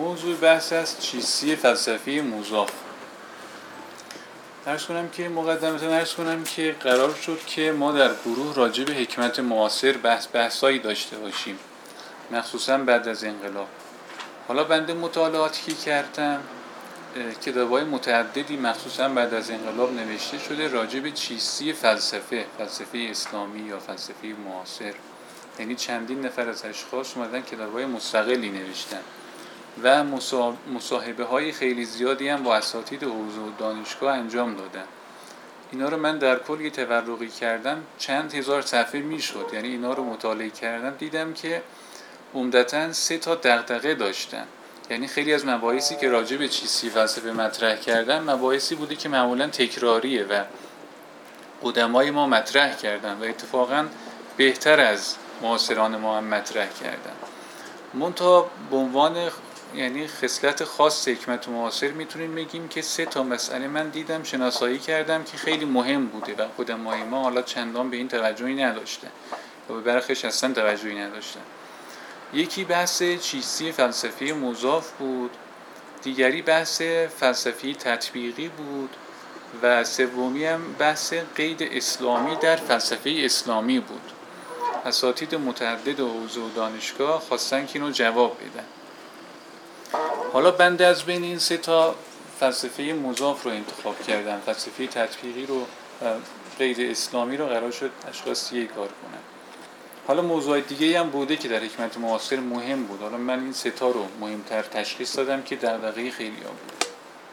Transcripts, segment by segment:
موضوع بحث است چیستی فلسفی مضاف. عرض کنم که قرار شد که ما در گروه راجع به حکمت معاصر بحثایی داشته باشیم، مخصوصا بعد از انقلاب. حالا بنده مطالعاتی که کردم، کتاب‌های متعددی مخصوصا بعد از انقلاب نوشته شده راجع به چیستی فلسفه اسلامی یا فلسفه معاصر. یعنی چندین نفر از اشخاص اومدن کتاب‌های مستقلی نوشتن و مصاحبه‌های خیلی زیادی هم با اساتید حوزه و دانشگاه انجام دادن. اینا رو من در کل یه تورقی کردم، چند هزار صفحه میشد. یعنی اینا رو مطالعه کردم، دیدم که عمدتاً 3 تا دغدغه داشتن. یعنی خیلی از مباحثی که راجع به چیستی فلسفه مطرح کردن مباحثی بوده که معمولاً تکراریه و قدمای ما مطرح کردن و اتفاقاً بهتر از معاصران ما هم مطرح کردن. منتها به عنوان یعنی خصلت خاص حکمت معاصر میتونیم بگیم که 3 تا مسئله من دیدم، شناسایی کردم که خیلی مهم بوده و قدمای ما حالا چندان به این توجهی نداشتن و به برخیش اصلا توجهی نداشتن. یکی بحث چیستی فلسفی مضاف بود، دیگری بحث فلسفی تطبیقی بود و سومی هم بحث قید اسلامی در فلسفه اسلامی بود. اساتید متعدد حوزه و دانشگاه خواستن که اینو جواب بدن. حالا بنده از بین این 3 تا فلسفه مضاف رو انتخاب کردم. فلسفه تطبیقی رو قید اسلامی رو قرار شد اشخاص یک کار کنن. حالا موضوع دیگه هم بوده که در حکمت معاصر مهم بود. حالا من این 3 تا رو مهمتر تشخیص دادم که دغدغه خیلی ها بود.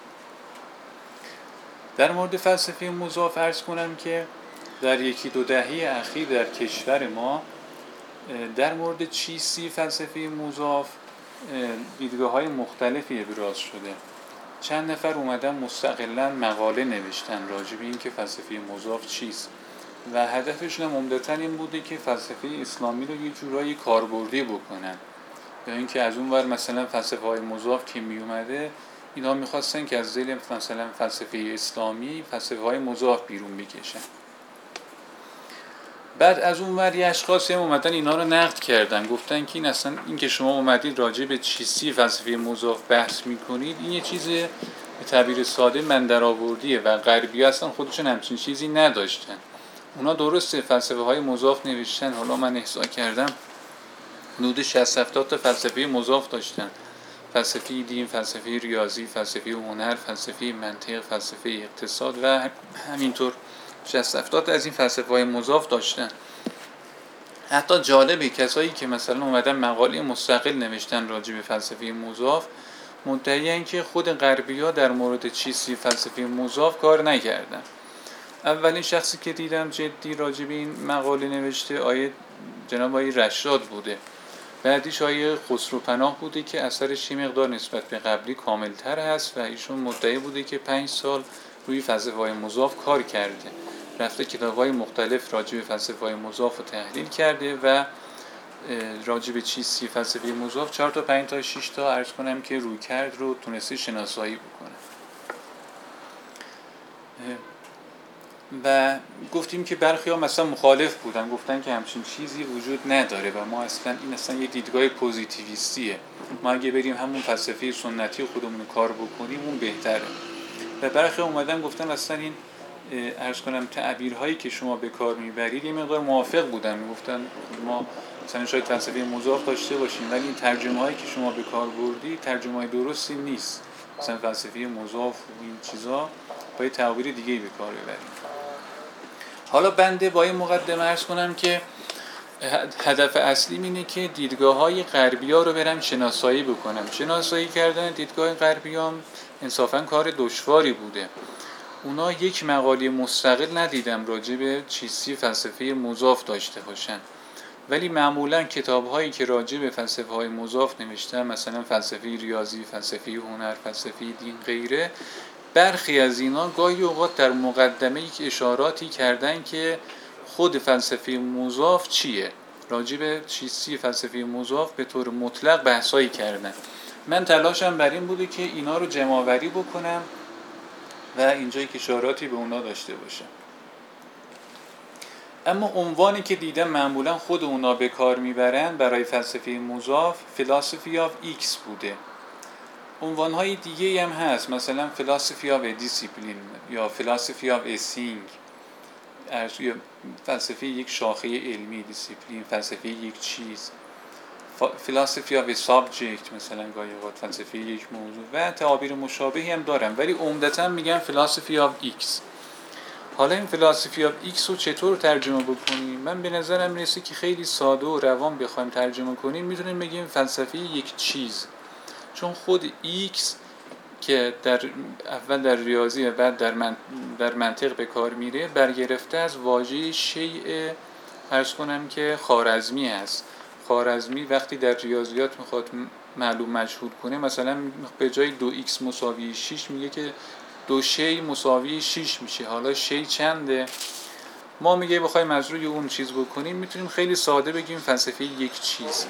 در مورد فلسفه مضاف عرض کنم که در 1-2 دهه اخیر در کشور ما در مورد چیستی فلسفه مضاف دیدگاه‌های مختلفی ابراز شده. چند نفر اومدن مستقلاً مقاله نوشتن راجع به این که فلسفه مضاف چیست و هدفشون هم عمدتاً این بوده که فلسفه اسلامی رو یه جورایی کاربردی بکنن. یا اینکه از اون ور مثلا فلسفه‌های مضاف که می اومده، اینا می‌خواستن که از ذیل مثلا فلسفه اسلامی فلسفه‌های مضاف بیرون بکشن. بعد از اون ور اشخاصی هم اومدن اینا رو نقد کردن، گفتن که این که شما اومدید راجع به چیستی فلسفه مضاف بحث میکنید، این یه چیز به تعبیر ساده مندرآوردیه و غربی اصلا خودشون همچین چیزی نداشتن. اونا درسته فلسفه های مضاف نوشتن، حالا من احصا کردم حدود 60-70 تا فلسفه مضاف داشتن. فلسفه دین، فلسفه ریاضی، فلسفه هنر، فلسفه منطق، فلسفه اقتصاد و همینطور 60-70 از این فلسفه‌های مضاف داشتن. حتی جالبه کسایی که مثلا اومدن مقاله مستقل نوشتن راجع به فلسفه مضاف مدعیان که خود غربی‌ها در مورد چیستی فلسفه مضاف کار نکردن. اولین شخصی که دیدم جدی راجع به این مقاله نوشته جناب آقای رشاد بوده. بعدیش آقای خسروپناه بوده که اثرش یه مقدار نسبت به قبلی کاملتر هست و ایشون مدعی بوده که 5 سال روی فلسفه‌های مضاف کار کرده. رفته کتاب‌های مختلف راجع به فلسفه‌های مضاف رو تحلیل کرده و راجع به چیستی فلسفه مضاف 4 تا 5 تا 6 تا عرض کنم که رویکرد رو تونسته شناسایی بکنه. و گفتیم که برخی‌ها مثلا مخالف بودن، گفتن که همچین چیزی وجود نداره و ما این اصلا یه دیدگاه پوزیتیویستیه، ما اگه بریم همون فلسفه سنتی خودمون کار بکنیم اون بهتره. و برخی‌ها اومدن گفتن اصلا این عرض کنم تعبیرهایی که شما به کار میبرید یه مقدار موافق بودن، میگفتن ما مثلا شاید فلسفه مضاف داشته باشیم ولی این ترجمه‌هایی که شما به کار بردی ترجمه‌های درستی نیست، مثلا فلسفه مضاف و این چیزا باید تعبیر دیگه‌ای به کار ببریم. حالا بنده با این مقدمه عرض کنم که هدف اصلی اینه که دیدگاه‌های غربی‌ها رو برم شناسایی بکنم. شناسایی کردن دیدگاه غربی‌ها انصافاً کار دشواری بوده. اونا یک مقاله مستقل ندیدم راجع به چیستی فلسفه مضاف داشته باشن، ولی معمولاً کتاب‌هایی که راجع به فلسفه‌های مضاف نوشتن، مثلا فلسفه ریاضی، فلسفه هنر، فلسفه دین غیره، برخی از اینا گاهی اوقات در مقدمه یک اشاراتی کردن که خود فلسفه مضاف چیه، راجع به چیستی فلسفه مضاف به طور مطلق بحثایی کردن. من تلاشم بر این بوده که اینا رو جمع‌آوری بکنم و اینجایی که اشاراتی به اونا داشته باشم. اما عنوانی که دیدم معمولا خود اونا به کار میبرن برای فلسفه مضاف philosophy of X بوده. عنوانهای دیگه هم هست، مثلا philosophy of a discipline یا philosophy of a thing، یا فلسفه یک شاخه علمی، دیسیپلین، فلسفه یک چیز، philosophy of a subject مثلا گاهی اوقات فلسفه یک موضوع و تعابیر مشابهی هم دارم، ولی عمدتا میگن philosophy of X. حالا این philosophy of X رو چطور ترجمه بکنیم؟ من به نظرم میرسه که خیلی ساده و روان بخوایم ترجمه کنیم میتونیم بگیم فلسفه یک چیز، چون خود X که اول در ریاضی و بعد در منطق به کار میره برگرفته از واژه شیء، عرض کنم که خوارزمی هست. خوارزمی وقتی در ریاضیات میخواد معلوم مجهول کنه، مثلا به جای 2x مساوی 6 میگه که 2 شیء مساوی 6 میشه. حالا شیء چنده؟ ما میگه بخوایم از روی اون چیز بکنیم میتونیم خیلی ساده بگیم فلسفه یک چیز.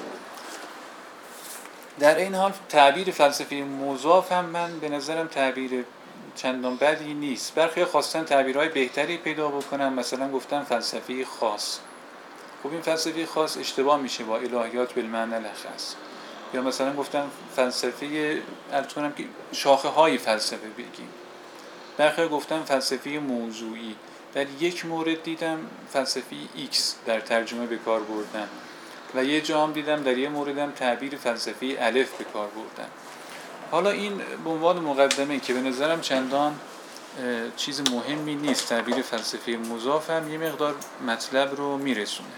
در این حال تعبیر فلسفه مضاف هم من به نظرم تعبیر چندان بدی نیست. برخی خواستن تعبیرهای بهتری پیدا بکنن، مثلا گفتن فلسفه خاص. خب این فلسفه خاص اشتباه میشه با الهیات بالمعنی الاخص. یا مثلا گفتن فلسفه، البته که شاخه های فلسفه بگیم. برخی گفتن فلسفه موضوعی. در یک مورد دیدم فلسفه X در ترجمه به کار بردن و یه جا هم دیدم در یه موردم تعبیر فلسفه الف به کار بردن. حالا این به عنوان مقدمه که به نظرم چندان چیز مهمی نیست، تعبیر فلسفه مضاف هم یه مقدار مطلب رو میرسونه.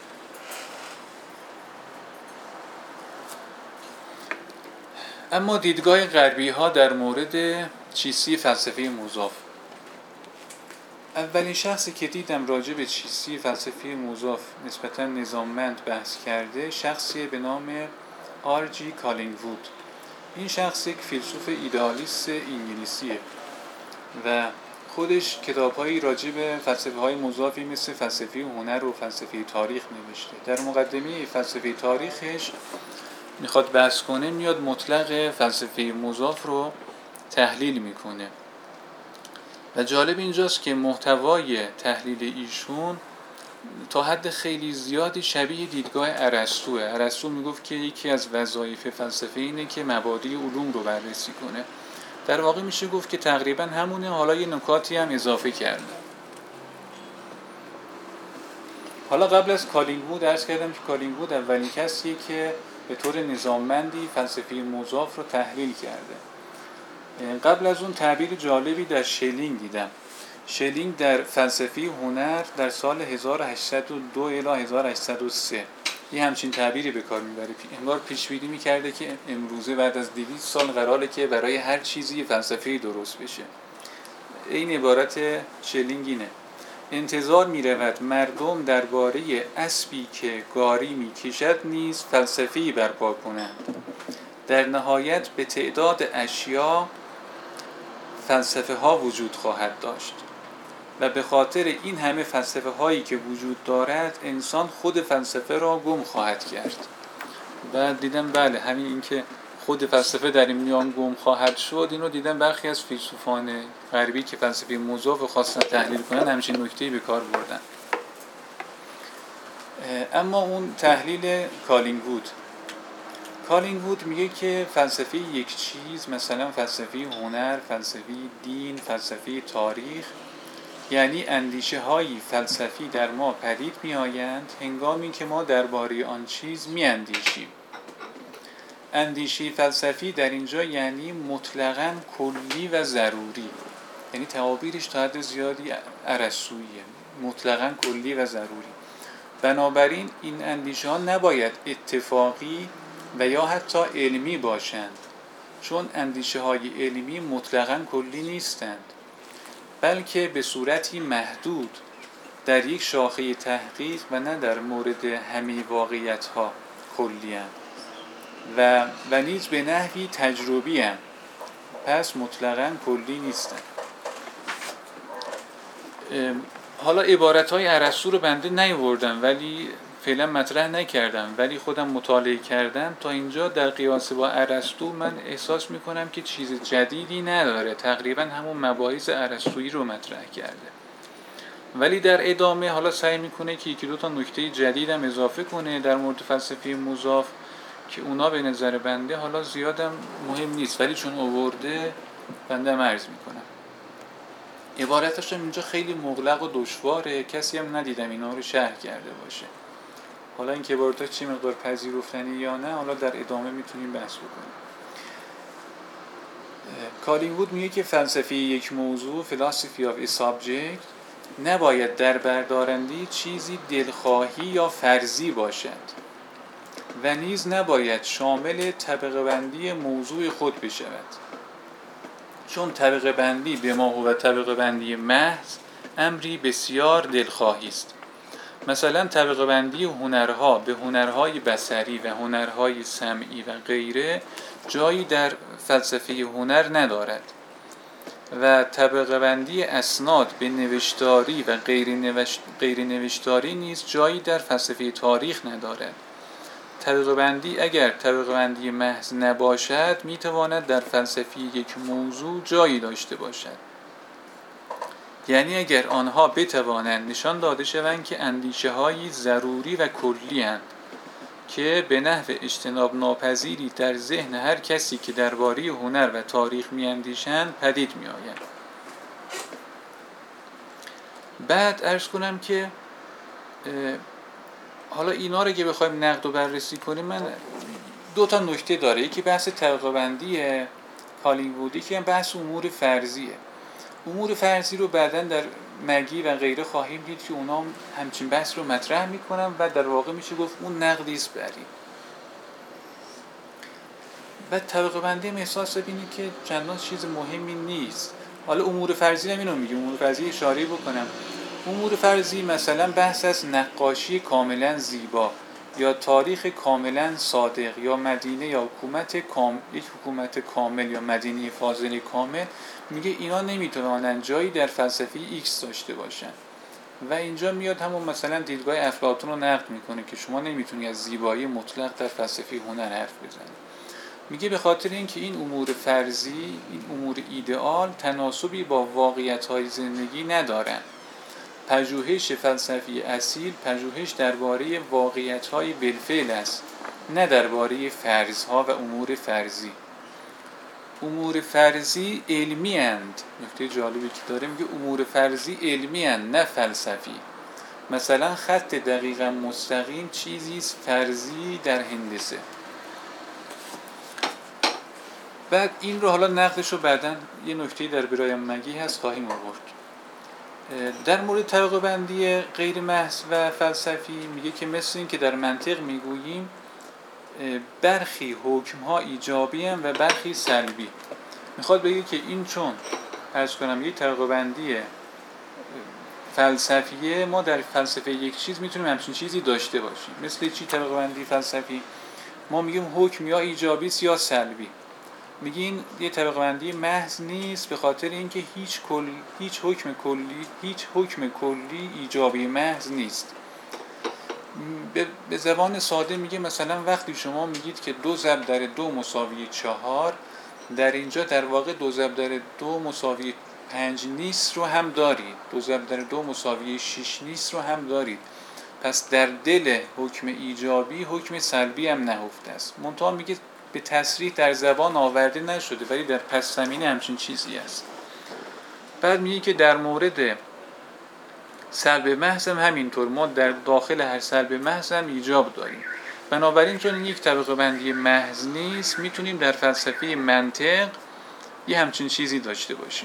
اما دیدگاه غربی ها در مورد چیستی فلسفه مضاف. اولین شخصی که دیدم راجع به چیستی فلسفه مضاف نسبتاً نظاممند بحث کرده شخصی به نام آر.جی. کالینگوود. این شخص یک فیلسوف ایدئالیست انگلیسیه و خودش کتاب‌هایی راجع به فلسفه‌های مضافی مثل فلسفه هنر و فلسفه تاریخ نوشته. در مقدمه فلسفه تاریخش میخواد بحث کنه، میاد مطلق فلسفه مضاف رو تحلیل میکنه و جالب اینجاست که محتوای تحلیل ایشون تا حد خیلی زیادی شبیه دیدگاه ارسطوئه. ارسطو میگفت که یکی از وظایف فلسفه اینه که مبادی علوم رو بررسی کنه. در واقع میشه گفت که تقریبا همونه، حالا یه نکاتی هم اضافه کرده. حالا قبل از کالینگوود عرض کردم که کالینگوود اولین کسیه که به طور نظاممندی فلسفه مضاف رو تحلیل کرده. قبل از اون تعبیر جالبی در شلینگ دیدم. شلینگ در فلسفه هنر در سال 1802 الی 1803 یه همچین تعبیری به کار میبره. انگار پیش‌بینی میکرده که امروزه بعد از 200 سال قراره که برای هر چیزی فلسفه‌ای درست بشه. این عبارت شلینگ اینه: انتظار می‌رود مردم درباره اسبی که گاری می‌کشد نیز فلسفه‌ای برپا کنند. در نهایت به تعداد اشیا فلسفه ها وجود خواهد داشت و به خاطر این همه فلسفه هایی که وجود دارد انسان خود فلسفه را گم خواهد کرد. بعد دیدم بله، همین این که خود فلسفه در این میان گم خواهد شد، اینو دیدم برخی از فیلسوفان غربی که فلسفه مضاف خواستن تحلیل کنن همچین نکته‌ای به کار بردن. اما اون تحلیل کالینگوود میگه که فلسفه یک چیز، مثلا فلسفه هنر، فلسفه دین، فلسفه تاریخ، یعنی اندیشه هایی فلسفی در ما پدید می آیند هنگامی که ما درباره آن چیز می اندیشیم. اندیشه فلسفی در اینجا یعنی مطلقاً کلی و ضروری، یعنی تعابیرش تا حد زیادی ارسطوییه، مطلقاً کلی و ضروری. بنابراین این اندیشه ها نباید اتفاقی و یا حتی علمی باشند، چون اندیشه های علمی مطلقاً کلی نیستند، بلکه به صورتی محدود در یک شاخه تحقیق و نه در مورد همه واقعیت ها کلی اند و نیز به نحوی تجربی اند، پس مطلقاً کلی نیستند. حالا عبارت‌های ارسطو رو بنده نیاوردم ولی فعلا مطرح نکردم، ولی خودم مطالعه کردم. تا اینجا در قیاس با ارسطو من احساس میکنم که چیز جدیدی نداره، تقریبا همون مباحث ارسطویی رو مطرح کرده، ولی در ادامه حالا سعی میکنه که یکی دو تا نکته جدیدم اضافه کنه در مورد فلسفه مضاف که اونا به نظر بنده حالا زیادم مهم نیست، ولی چون آورده بنده عرض میکنم. عبارتش هم اینجا خیلی مغلق و دشواره، کسی هم ندیدم اینا رو شرح کرده باشه. حالا این که عبارتش چه مقدار پذیرفتنی یا نه حالا در ادامه میتونیم بحث بکنیم. کالینگوود میگه که فلسفه یک موضوع philosophy of a subject نباید در بردارنده چیزی دلخواهی یا فرضی باشد و نیز نباید شامل طبقه بندی موضوع خود بشود، چون طبقه بندی به ما هو طبقه بندی محض امری بسیار دلخواهی است. مثلا طبقه بندی هنرها به هنرهای بصری و هنرهای سمعی و غیره جایی در فلسفه هنر ندارد و طبقه بندی اسناد به نوشتاری و غیر نوشتاری نیز جایی در فلسفه تاریخ ندارد. طبقه بندی اگر طبقه بندی محض نباشد میتواند در فلسفه یک موضوع جایی داشته باشد، یعنی اگر آنها بتوانند نشان داده شوند که اندیشه هایی ضروری و کلی اند که به نحو اجتناب ناپذیری در ذهن هر کسی که درباره هنر و تاریخ میاندیشند پدید میآیند. بعد عرض کنم که حالا اینا رو که بخوایم نقد و بررسی کنیم، من دو تا نکته داره. یکی بحث طبقه بندی کالینگوودی که بحث امور فرضیه. امور فرضی رو بعداً در مگی و غیره خواهیم دید که اونا همچین بحث رو مطرح میکنن و در واقع میشه گفت اون نقدی است بر این. بعد طبقه بندی احساس ببینید که چندان چیز مهمی نیست. حالا امور فرضی هم اینو میگه، امور فرضی اشاره بکنم. امور فرضی مثلا بحث از نقاشی کاملا زیبا یا تاریخ کاملا صادق یا مدینه یا یک حکومت کامل یا مدینه فاضله کامل، میگه اینا نمیتونن جایی در فلسفه ایکس داشته باشن و اینجا میاد همون مثلا دیدگاه افلاطون رو نقد میکنه که شما نمیتونی از زیبایی مطلق در فلسفه هنر حرف بزنی. میگه به خاطر اینکه این امور فرضی، این امور ایدئال تناسبی با واقعیت‌های زندگی ندارن. پژوهش فلسفی اصیل پژوهش درباره واقعیت‌های بالفعل است، نه درباره فرض‌ها و امور فرضی. امور فرضی علمی اند. نکته جالبی که داره میگه امور فرضی علمی اند نه فلسفی. مثلا خط دقیقاً مستقیم چیزی است فرضی در هندسه. بعد این رو حالا نقدش رو بعداً یه نکته در برای مگی هست خواهیم آورد. در مورد طبقه بندی غیر محض و فلسفی میگه که مثل این که در منطق میگوییم برخی حکم‌ها ایجابی هستند و برخی سلبی. میخواد بگه که این چون عرض کنم یک طبقه بندی فلسفیه، ما در فلسفه یک چیز میتونیم همچین چیزی داشته باشیم. مثل چی طبقه بندی فلسفی؟ ما میگیم حکم یا ایجابی است یا سلبی. میگین یه طبقه بندی محض نیست به خاطر اینکه هیچ حکم کلی ایجابی محض نیست. به زبان ساده میگه مثلا وقتی شما میگید که 2 ضرب در 2 مساوی 4، در اینجا در واقع 2 ضرب در 2 مساوی 5 نیست رو هم دارید، 2 ضرب در 2 مساوی 6 نیست رو هم دارید. پس در دل حکم ایجابی حکم سلبی هم نهفته است. منتها میگه به تصریح در زبان آورده نشده ولی در پس زمینه همچین چیزی است. بعد میگه که در مورد سلب محض هم همینطور، ما در داخل هر سلب محض هم ایجاب داریم. بنابراین چون این یک طبقه بندی محض نیست میتونیم در فلسفه منطق یه همچین چیزی داشته باشیم.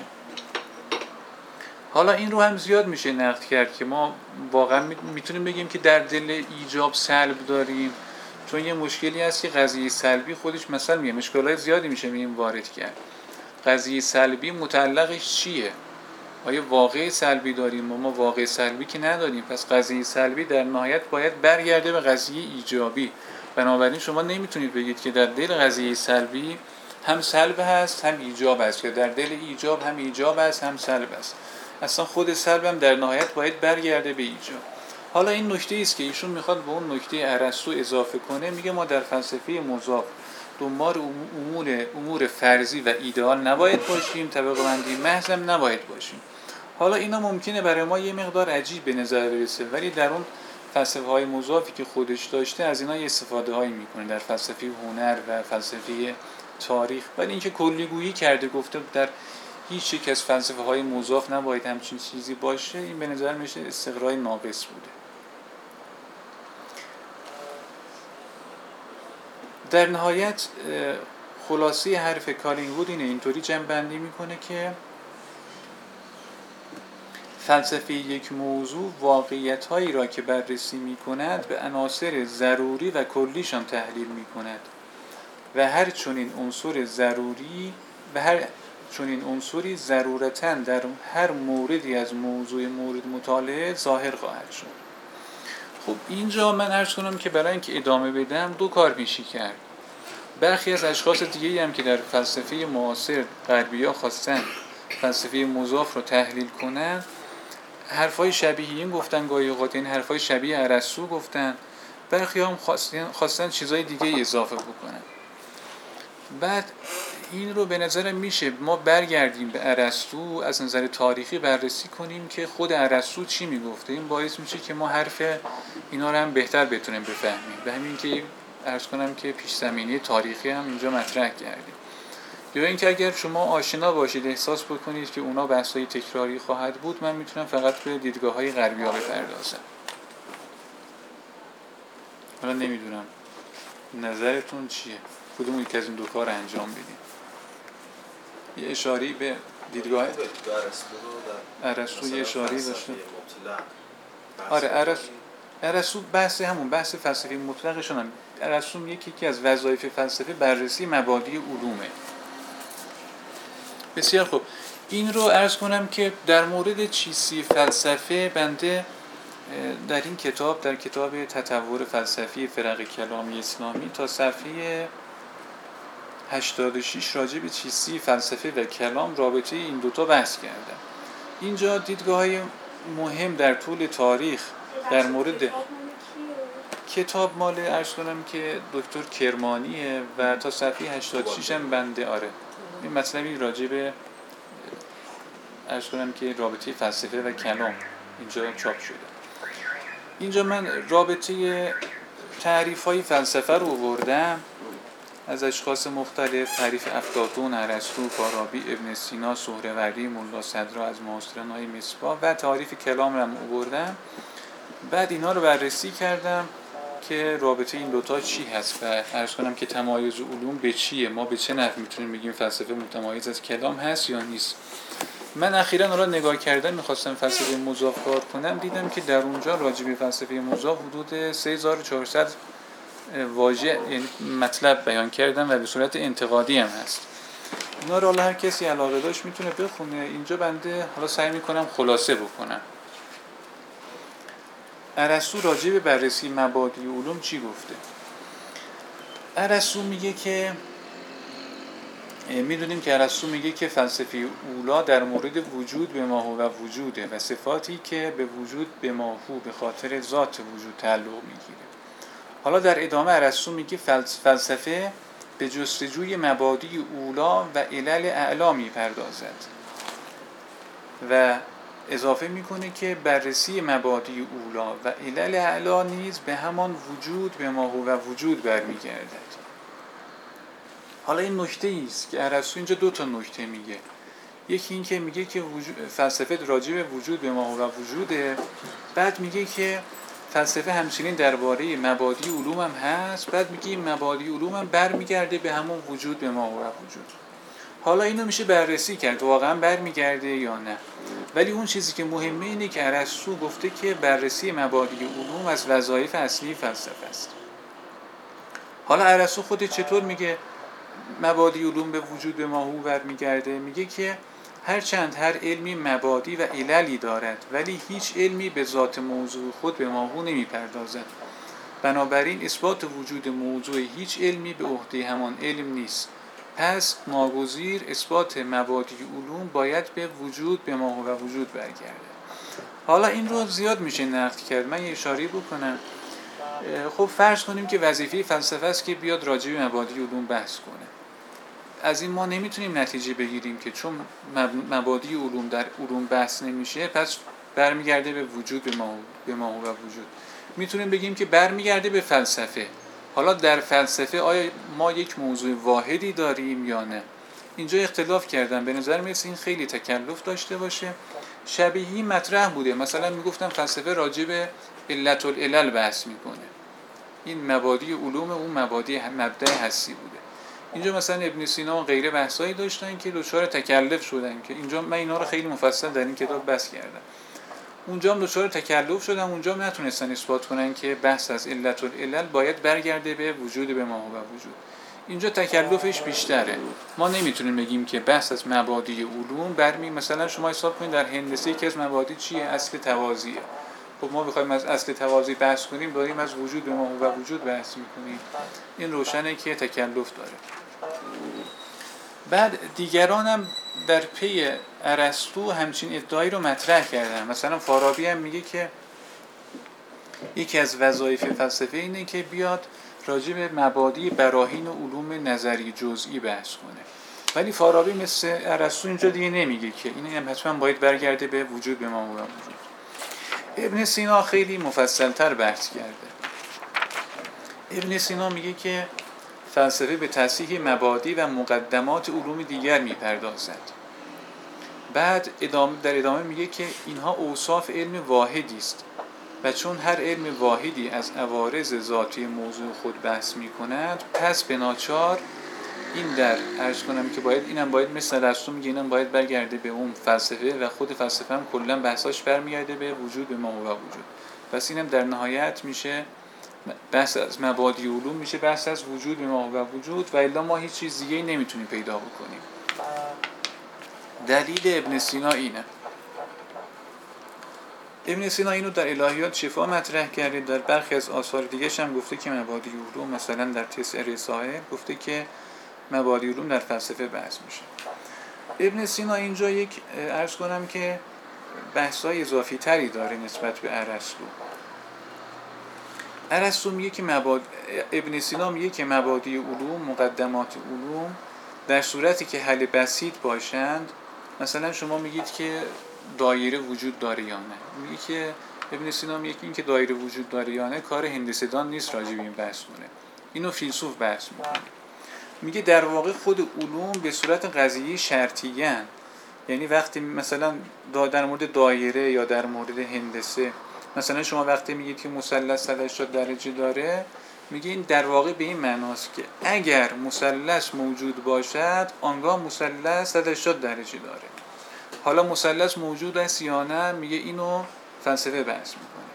حالا این رو هم زیاد میشه نقد کرد که ما واقعا میتونیم بگیم که در دل ایجاب سلب داریم، چون یه مشکلی هست که قضیه سلبی خودش مثلا میگه مشکلات زیادی میشه این وارد کرد. قضیه سلبی متعلقش چیه؟ آیا واقع سلبی داریم؟ ما واقع سلبی که نداریم. پس قضیه سلبی در نهایت باید برگرده به قضیه ایجابی. بنابراین شما نمیتونید بگید که در دل قضیه سلبی هم سلب هست هم ایجاب هست، که در دل ایجاب هم ایجاب هست هم سلب هست. اصلا خود سلب هم در نهایت باید برگرده به ایجاب. حالا این نکته است که ایشون میخواد به اون نکته ارسطو اضافه کنه. میگه ما در فلسفه مضاف دنبال امور فرضی و ایدئال نباید باشیم، طبقه بندی محض هم نباید باشیم. حالا اینا ممکنه برای ما یه مقدار عجیب به نظر برسه، ولی در اون فلسفه های مضافی که خودش داشته از اینا یه استفاده هایی میکنه در فلسفه هنر و فلسفه تاریخ، ولی اینکه کلیگویی کرده گفته در هیچ یک از فلسفه های مضاف نباید همچین چیزی باشه، این به نظر میشه استقرای ناقص بوده. در نهایت خلاصه حرف کالینگوود اینه، اینطوری جمع‌بندی میکنه که فلسفه یک موضوع واقعیت‌هایی را که بررسی می‌کند به عناصر ضروری و کلیشان تحلیل می‌کند و هر چنین عنصری ضرورتاً در هر موردی از موضوع مورد مطالعه ظاهر خواهد شد. خب اینجا من عرض کنم که برای اینکه ادامه بدم دو کار میشه کرد. برخی از اشخاص دیگه‌ای هم که در فلسفه معاصر غربی‌ها خواستن فلسفه مضاف رو تحلیل کنن، حرفای شبیه این گفتن، گاهی اوقات این حرفای شبیه ارسطو گفتن، برخی هم خواستن چیزای دیگه اضافه بکنن. بعد این رو به نظرم میشه ما برگردیم به ارسطو، از نظر تاریخی بررسی کنیم که خود ارسطو چی میگفته. این باعث میشه که ما حرف اینا رو هم بهتر بتونیم بفهمیم. به همین که عرض کنم که پیش زمینه تاریخی هم اینجا مطرح کردیم. یا اینکه اگر شما آشنا باشید احساس بکنید که اونا بحث‌های تکراری خواهد بود، من میتونم فقط به دیدگاه‌های غربی‌ها بپردازم. حالا نمیدونم نظرتون چیه؟ کدوم یک از این دو کار انجام بدیم؟ یه اشاری به دیدگاه ارسطو یه اشاری داشته. آره ارسطو بحث فلسفه مطلقشون هم. ارسطو یکی از وظایف فلسفه بررسی مبادی علومه. بسیار خوب، این رو عرض کنم که در مورد چیستی فلسفه بنده در این کتاب، در کتاب تطور فلسفی فرق کلامی اسلامی، تا صفحه 86 راجع به چیستی فلسفه و کلام رابطه این دوتا بحث کردم. اینجا دیدگاه‌های مهم در طول تاریخ در مورد کتاب مال عرض کنم که دکتر کرمانیه و تا صفحه 86 هم بنده این مطلبی راجع به عرض کنم که رابطه فلسفه و کلام اینجا چاپ شده. اینجا من رابطه تعریف‌های فلسفه رو آوردم از اشخاص مختلف، تعریف افلاطون، ارسطو، فارابی، ابن سینا، سهروردی، ملا صدرا از معاصران‌های مصباح و تعریف کلام رو آوردم. بعد اینا رو بررسی کردم که رابطه این دوتا چی هست و عرض کنم که تمایز علوم به چیه، ما به چه نحو میتونیم بگیم فلسفه متمایز از کلام هست یا نیست. من اخیراً حالا نگاه کردم، میخواستم فلسفه مضاف کار کنم، دیدم که در اونجا راجع به فلسفه مضاف حدود 3400 واژه یعنی مطلب بیان کردم و به صورت انتقادی هم هست. اینا رو هر کسی علاقه داشت میتونه بخونه. اینجا بنده حالا سعی میکنم خلاصه بکنم. ارسطو راجع به بررسی مبادی علوم چی گفته؟ ارسطو میگه که میدونیم که ارسطو میگه که فلسفه اولا در مورد وجود به ما هو و وجوده و صفاتی که به وجود به ما هو به خاطر ذات وجود تعلق میگیره. حالا در ادامه ارسطو میگه فلسفه به جستجوی مبادی اولا و علل اعلا میپردازد و اضافه میکنه که بررسی مبادی اولا و علل اعلا نیز به همان وجود به ما هو و وجود برمیگردد. حالا این نکته است که ارسطو اینجا دو تا نکته میگه. یکی این که میگه که فلسفه راجع به وجود به ما هو و وجوده، بعد میگه که فلسفه همچنین درباره مبادی علوم هم هست، بعد میگه این مبادی علوم هم برمیگرده به همون وجود به ما هو و وجود. حالا اینو میشه بررسی کرد واقعا برمیگرده یا نه، ولی اون چیزی که مهمه اینه که ارسطو گفته که بررسی مبادی علوم از وظایف اصلی فلسفه است. حالا ارسطو خودش چطور میگه مبادی علوم به وجود به ما هو برمیگرده؟ میگه که هرچند هر علمی مبادی و عللی دارد ولی هیچ علمی به ذات موضوع خود به ما هو نمیپردازد، بنابراین اثبات وجود موضوع هیچ علمی به عهده همان علم نیست. پس ناگزیر اثبات مبادی علوم باید به وجود به ما هو و وجود برگرده. حالا این رو زیاد میشه نقد کرد، من یه اشاره بکنم. خب فرض کنیم که وظیفه فلسفه است که بیاد راجع به مبادی علوم بحث کنه. از این ما نمیتونیم نتیجه بگیریم که چون مبادی علوم در علوم بحث نمیشه پس برمیگرده به وجود به ما هو و وجود. میتونیم بگیم که برمیگرده به فلسفه. حالا در فلسفه آیا ما یک موضوع واحدی داریم یا نه؟ اینجا اختلاف کردن. به نظر میاد این خیلی تکلف داشته باشه. شبیهی مطرح بوده، مثلا میگفتم فلسفه راجع به علت العلل بحث میکنه، این مبادی علوم اون مبادی مبدأ حسی بوده. اینجا مثلا ابن سینا و غیره بحثایی داشتن که دچار تکلف شدن، که اینجا من اینا رو خیلی مفصل در این کتاب بحث کردم. اونجا هم دچار تکلف شدن، اونجا هم نتونستن اثبات کنن که بحث از علت العلل باید برگرده به وجود به ما و وجود. اینجا تکلفش بیشتره. ما نمیتونیم بگیم که بحث از مبادی علوم مثلا شما حساب کنید در هندسه یکی از مبادی چیه؟ اصل توازیه. خب ما بخوایم از اصل توازی بحث کنیم داریم از وجود به ما و وجود بحث میکنیم. این روشنه که تکلف داره. بعد دیگران هم در پی ارسطو همچین ادعایی رو مطرح کردن. مثلا فارابی هم میگه که یکی از وظایف فلسفه اینه که بیاد راجع به مبادی براهین و علوم نظری جزئی بحث کنه. ولی فارابی مثل ارسطو اینجا دیگه نمیگه که این هم حتما باید برگرده به وجود به ما و وجود. ابن سینا خیلی مفصل‌تر بحث کرده. ابن سینا میگه که فلسفه به تصحیح مبادی و مقدمات علوم دیگر میپردازد. بعد در ادامه میگه که اینها اوصاف علم واحدی است و چون هر علم واحدی از عوارض ذاتی موضوع خود بحث میکند، پس به ناچار این در عرض کنم که اینم باید مثل ارسطو میگه اینم باید برگرده به اون فلسفه و خود فلسفه هم کلا بحثاش برمیگرده به وجود به ما و وجود. پس اینم در نهایت میشه بحث از مبادی علوم، میشه بحث از وجود به ما و وجود و الا ما هیچ چیز دیگه‌ای نمیتونیم پیدا بکنیم. دلیل ابن سینا اینه. ابن سینا اینو در الهیات شفا مطرح کرده. در برخی از آثار دیگه‌ش هم گفته که مبادی علوم، مثلا در تسع رسائل گفته که مبادی علوم در فلسفه بحث میشه. ابن سینا اینجا یک عرض کنم که بحث‌های اضافی تری داره نسبت به ارسطو. ارسطو میگه که ابن سینا میگه که مبادی علوم، مقدمات علوم در صورتی که حل بسیط باشند، مثلا شما میگید که دایره وجود داره یا نه، میگه که ابن سینا میگه که این که دایره وجود داره یا نه کار هندسه‌دان نیست راجع به این بحث کنه، اینو فیلسوف بحث میکنه. میگه در واقع خود علوم به صورت قضیه شرطیه هستند. یعنی وقتی مثلا در مورد دایره یا در مورد هندسه، مثلا شما وقتی میگید که مثلث 180 درجه داره، میگه این در واقع به این معناست که اگر مثلث موجود باشد آنگاه مثلث 180 درجه داره. حالا مثلث موجود است یا نه، میگه اینو فلسفه بحث میکنه.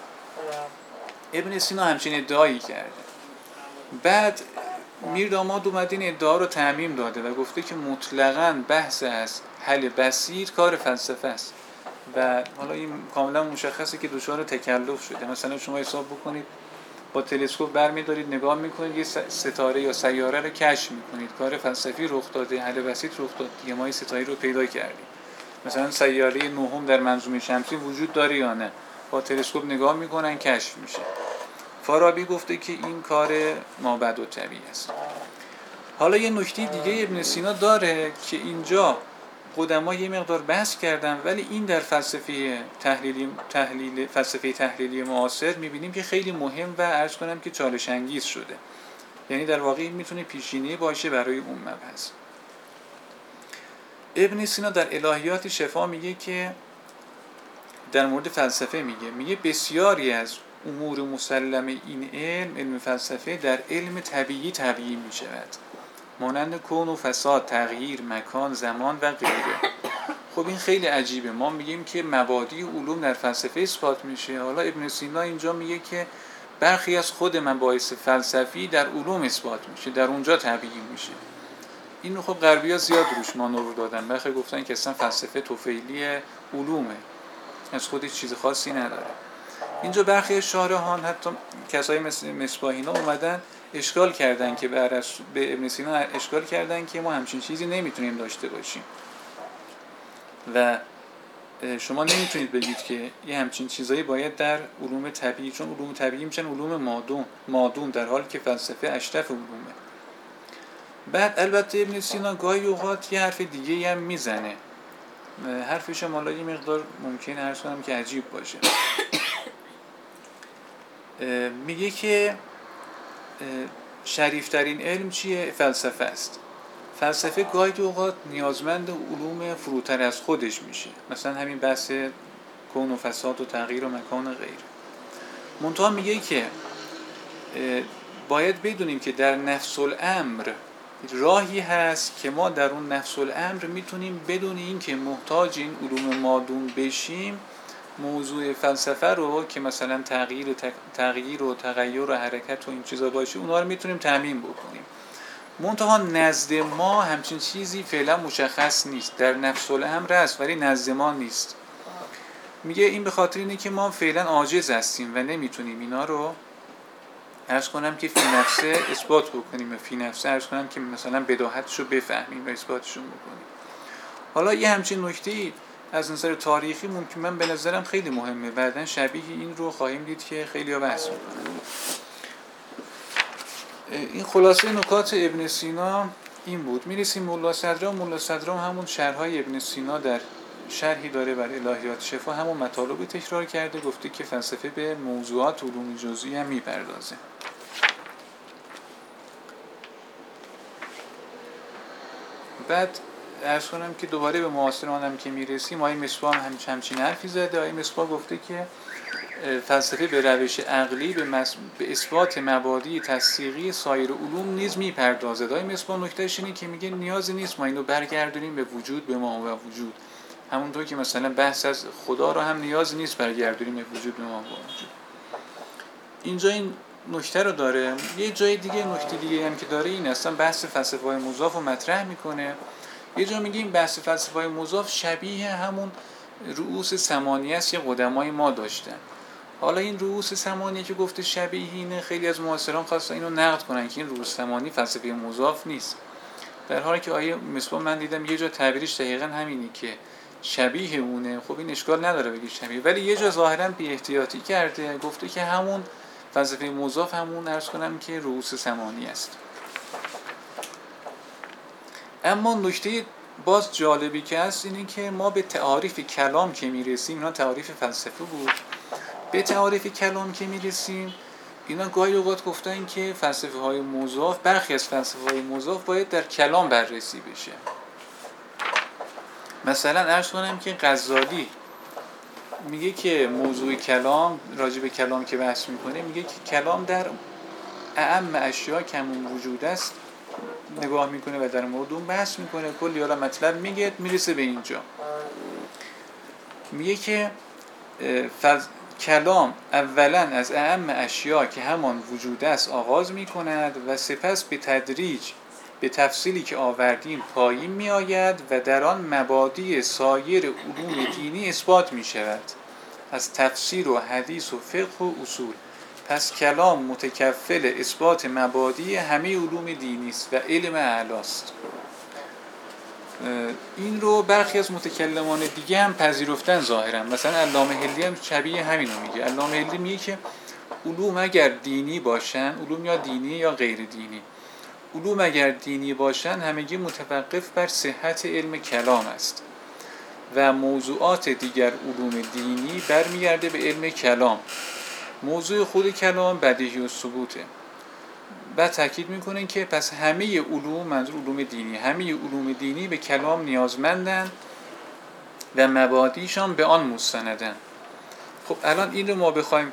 ابن سینا همچین ادعایی کرده. بعد میرداماد اومد این ادعا رو تعمیم داده و گفته که مطلقاً بحث از حل بسیط کار فلسفه است و حالا این کاملا مشخصه که دچار تکلف شده. مثلا شما حساب بکنید با تلسکوپ برمی‌دارید نگاه می‌کنید یه ستاره یا سیاره رو کشف می‌کنید، کار فلسفی رخ داده، حل بسیط رخ داده، دیگه ما این ستاره رو پیدا کردیم. مثلا سیاره نهم در منظومه شمسی وجود داره یا نه، با تلسکوپ نگاه می‌کنن کشف میشه. فارابی گفته که این کار مابعد الطبیعه است. حالا یه نکته دیگه ابن سینا داره که اینجا قدما یه مقدار بحث کردن، ولی این در فلسفه تحلیلی معاصر می‌بینیم که خیلی مهم و عرض کنم که چالش انگیز شده. یعنی در واقع این میتونه پیشینه باشه برای اون مبحث. ابن سینا در الهیات شفا میگه که در مورد فلسفه میگه بسیاری از امور مسلم این علم فلسفه در علم طبیعی تبیین می شود، مانند کون و فساد، تغییر، مکان، زمان و غیره. خب این خیلی عجیبه. ما میگیم که مبادی علوم در فلسفه اثبات میشه، حالا ابن سینا اینجا میگه که برخی از خود مباحث فلسفی در علوم اثبات میشه، در اونجا تبیین میشه. اینو خب غربی‌ها زیاد روش مانور دادن، برخی گفتن که اصلا فلسفه طفیلی علومه، از خودش چیز خاصی نداره. اینجا برخی شارحان حتی کسایی مثل مصباحینا اومدن اشکال کردن که به ابن سینا اشکال کردن که ما همچین چیزی نمیتونیم داشته باشیم و شما نمیتونید بگید که یه همچین چیزایی باید در علوم طبیعی، چون علوم طبیعی میشن علوم مادون در حالی که فلسفه اشرف علومه. بعد البته ابن سینا گاهی اوقات یه حرف دیگه هم میزنه، حرفش هم حالا یه مقدار ممکنه عرض کنم که عجیب باشه. میگه که شریفترین علم چیه؟ فلسفه است. فلسفه گاهی اوقات نیازمند علوم فروتر از خودش میشه، مثلا همین بحث کون و فساد و تغییر و مکان و غیره. منتها میگه که باید بدونیم که در نفس الامر راهی هست که ما در اون نفس الامر میتونیم بدون این که محتاج این علوم مادون بشیم موضوع فلسفه رو که مثلا تغییر و تغیر و حرکت و این چیزا باشه اونها رو میتونیم تعمیم بکنیم. منتها نزد ما همچین چیزی فعلا مشخص نیست، در نفس الامر هست ولی نزد ما نیست. میگه این به خاطر اینه که ما فعلا عاجز هستیم و نمیتونیم اینا رو عرض کنم که فی نفسه اثبات بکنیم و فی نفسه عرض کنم که مثلا بداهتش رو بفهمیم و اثباتش رو بکنیم. حالا یه همچین نکته‌ای از نظر تاریخی ممکن من به نظرم خیلی مهمه، بعداً شبیه این رو خواهیم دید که خیلی ها بحث میکنن. این خلاصه نکات ابن سینا این بود. میرسیم ملا صدرام همون شرحهای ابن سینا در شرحی داره بر الهیات شفا، همون مطالب تکرار کرده، گفته که فلسفه به موضوعات علوم جزئی هم میپردازه. بعد عرض کنم که دوباره به معاصران هم که میرسیم، آقای مصباح همچین حرفی زده. آقای مصباح گفته که فلسفه به روش عقلی به اثبات مبادی تصدیقی سایر علوم نیز میپردازد. آقای مصباح نکتهش اینه که میگه نیازی نیست ما اینو برگردونیم به وجود، به ما و وجود. همونطور که مثلا بحث از خدا رو هم نیازی نیست برگردونیم به وجود، به ما و وجود. اینجا این نکته رو داره. یه جای دیگه نکته دیگه هم که داره این اصلا بحث فلسفه‌های مضاف رو مطرح میکنه. یه جا میگه این بحث فلسفه‌های مضاف شبیه همون رؤوس ثمانیه است که قدمای ما داشتن. حالا این رؤوس ثمانیه که گفته شبیه اینه، خیلی از معاصران خواستن اینو نقد کنن که این رؤوس ثمانی فلسفه مضاف نیست، در حالی که آیه مصباح من دیدم یه جا تعبیرش دقیقاً همینی که شبیه اونه. خب این اشکال نداره بگی شبیه، ولی یه جا ظاهراً بی احتیاطی کرده، گفته که همون فلسفه مضاف همون عرض کنم که رؤوس ثمانیه است. اما نکته باز جالبی که هست اینه که ما به تعاریف کلام که میرسیم، اینا تعاریف فلسفه بود، به تعاریف کلام که میرسیم اینا گاهی اوقات گفتن که فلسفه های مضاف، برخی از فلسفه های مضاف باید در کلام بررسی بشه. مثلا عرض کنم که غزالی میگه که موضوع کلام، راجع به کلام که بحث میکنه، میگه که کلام در اعم اشیا که همون وجود است نگاه میکنه و در مورد اون بحث میکنه، کلی حالا مطلب میگه، میرسه به اینجا میگه که کلام اولا از اعم اشیا که همان وجود است آغاز میکند و سپس به تدریج به تفصیلی که آوردیم پایین میآید و در آن مبادی سایر علوم دینی اثبات میشود، از تفسیر و حدیث و فقه و اصول. پس کلام متکفل اثبات مبادی همه علوم دینی است و علم اعلاست. این رو برخی از متکلمان دیگه هم پذیرفتن ظاهرا. مثلا علامه حلی هم شبیه همینو میگه. علامه حلی میگه که علوم اگر دینی باشن، علوم یا دینی یا غیر دینی، علوم اگر دینی باشن همگی متوقف بر صحت علم کلام است و موضوعات دیگر علوم دینی برمیگرده به علم کلام. موضوع خود کلام بدیهی و ثبوته. بعد تاکید میکنه که پس همه علوم، منظور علوم دینی، همه علوم دینی به کلام نیازمندن و مبادیشان به آن مستندن. خب الان این رو ما بخوایم